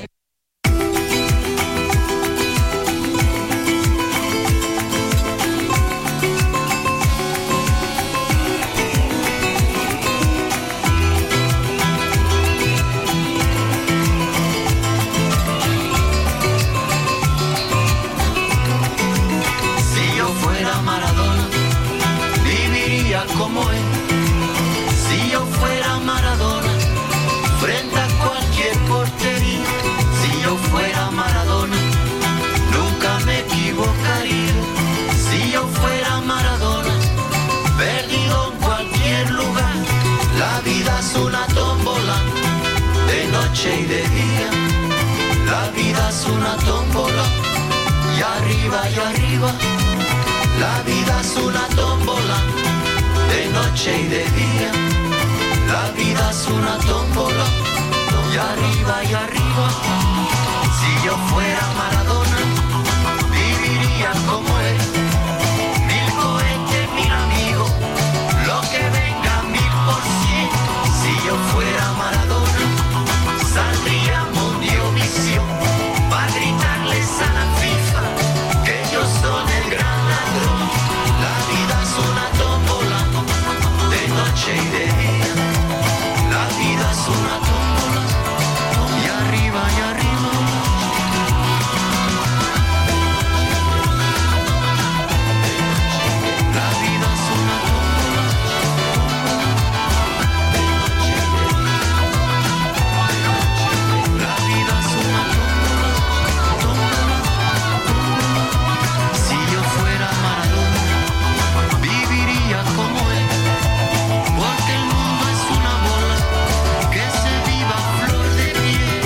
Y de día, la vida es una tómbola, y arriba y arriba, la vida es una tómbola, de noche y de día, la vida es una tómbola, y arriba y arriba. Si yo fuera Maradona, viviría como él, mil cohetes, mil amigos, lo que venga mil por cien. Si yo fuera Maradona, saldría Mundiovisión para gritarles a la FIFA que ellos son el gran ladrón. La vida es una tómbola, de noche y de día. La vida es una tómbola, y arriba y arriba. La vida es una tómbola, de noche y de día. La vida es una tómbola, tómbola, tómbola. Si yo fuera Maradona, viviría como él, porque el mundo es una bola, que se viva a flor de piel.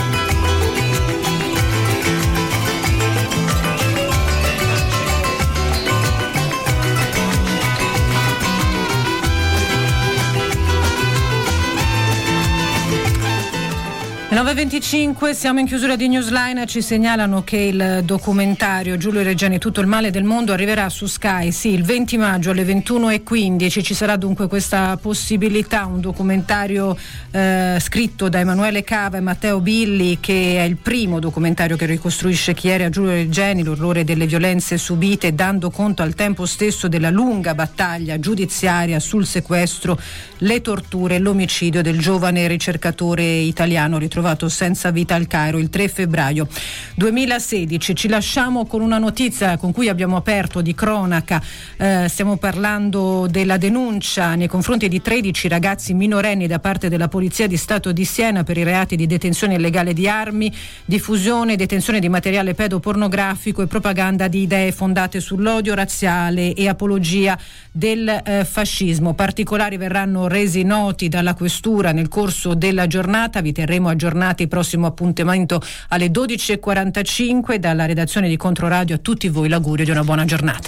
nove e venticinque, siamo in chiusura di Newsline, ci segnalano che il documentario Giulio Regeni, tutto il male del mondo, arriverà su Sky, sì, il venti maggio alle ventuno e quindici. Ci sarà dunque questa possibilità, un documentario eh, scritto da Emanuele Cava e Matteo Billi, che è il primo documentario che ricostruisce chi era Giulio Regeni, l'orrore delle violenze subite, dando conto al tempo stesso della lunga battaglia giudiziaria sul sequestro, le torture e l'omicidio del giovane ricercatore italiano ritrovato senza vita al Cairo il tre febbraio duemilasedici. Ci lasciamo con una notizia con cui abbiamo aperto di cronaca, eh, stiamo parlando della denuncia nei confronti di tredici ragazzi minorenni da parte della Polizia di Stato di Siena per i reati di detenzione illegale di armi, diffusione e detenzione di materiale pedopornografico e propaganda di idee fondate sull'odio razziale e apologia del eh, fascismo. Particolari verranno resi noti dalla Questura nel corso della giornata. Vi terremo aggiornati. Prossimo appuntamento alle dodici e quarantacinque. Dalla redazione di Controradio a tutti voi l'augurio di una buona giornata.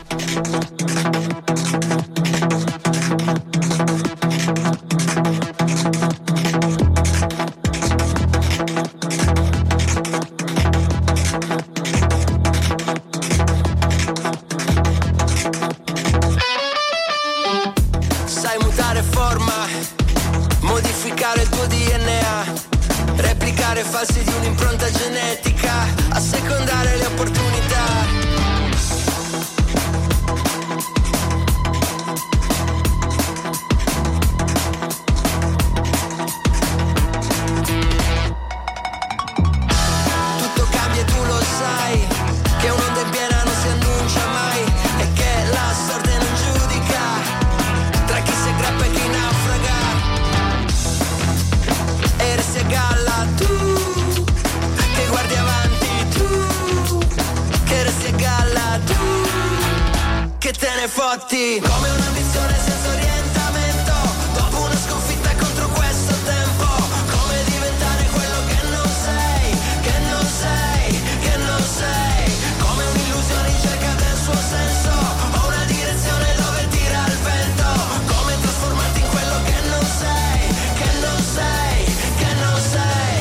Sai mutare forma, modificare il tuo D N A, replicare cuore falsi di un'impronta genetica, a secondare le opportunità. Tutto cambia e tu lo sai, che un'onda in piena non si annuncia mai, e che la sorte non giudica tra chi si aggrappa e chi naufraga. E resti a galla tu, che guardi avanti tu, che resti a galla tu, che te ne fotti. Come un'ambizione senza orientamento, dopo una sconfitta contro questo tempo. Come diventare quello che non sei, che non sei, che non sei. Come un'illusione in cerca del suo senso, o una direzione dove tira il vento. Come trasformarti in quello che non sei, che non sei, che non sei.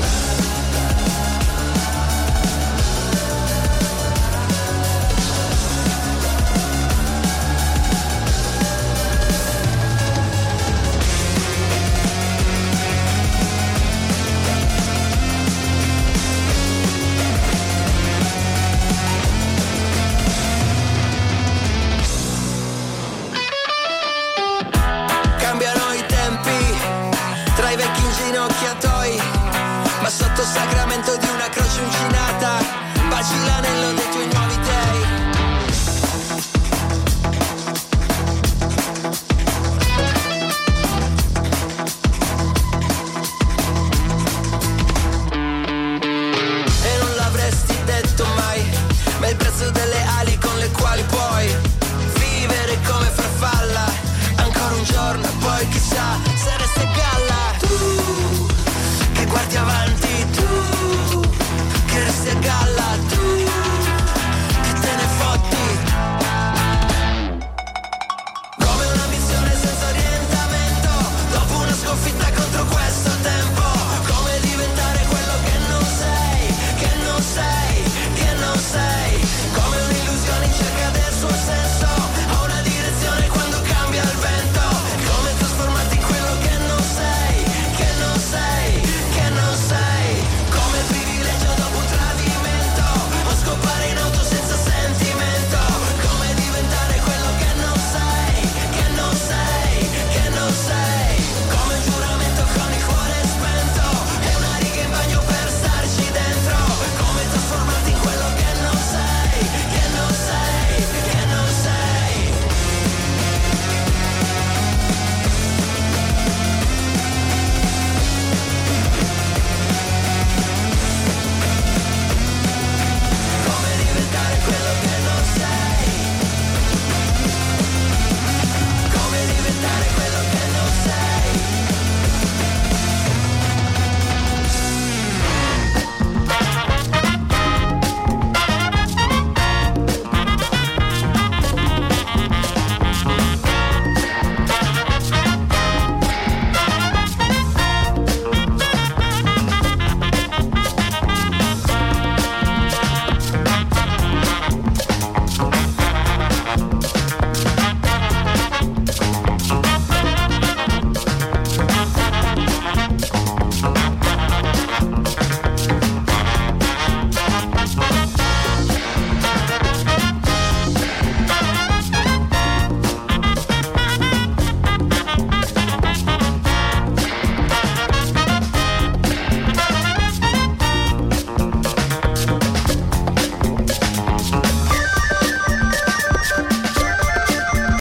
Cambiano i tempi tra i vecchi inginocchiatoi, ma sotto sacramento di una croce uncinata vacillano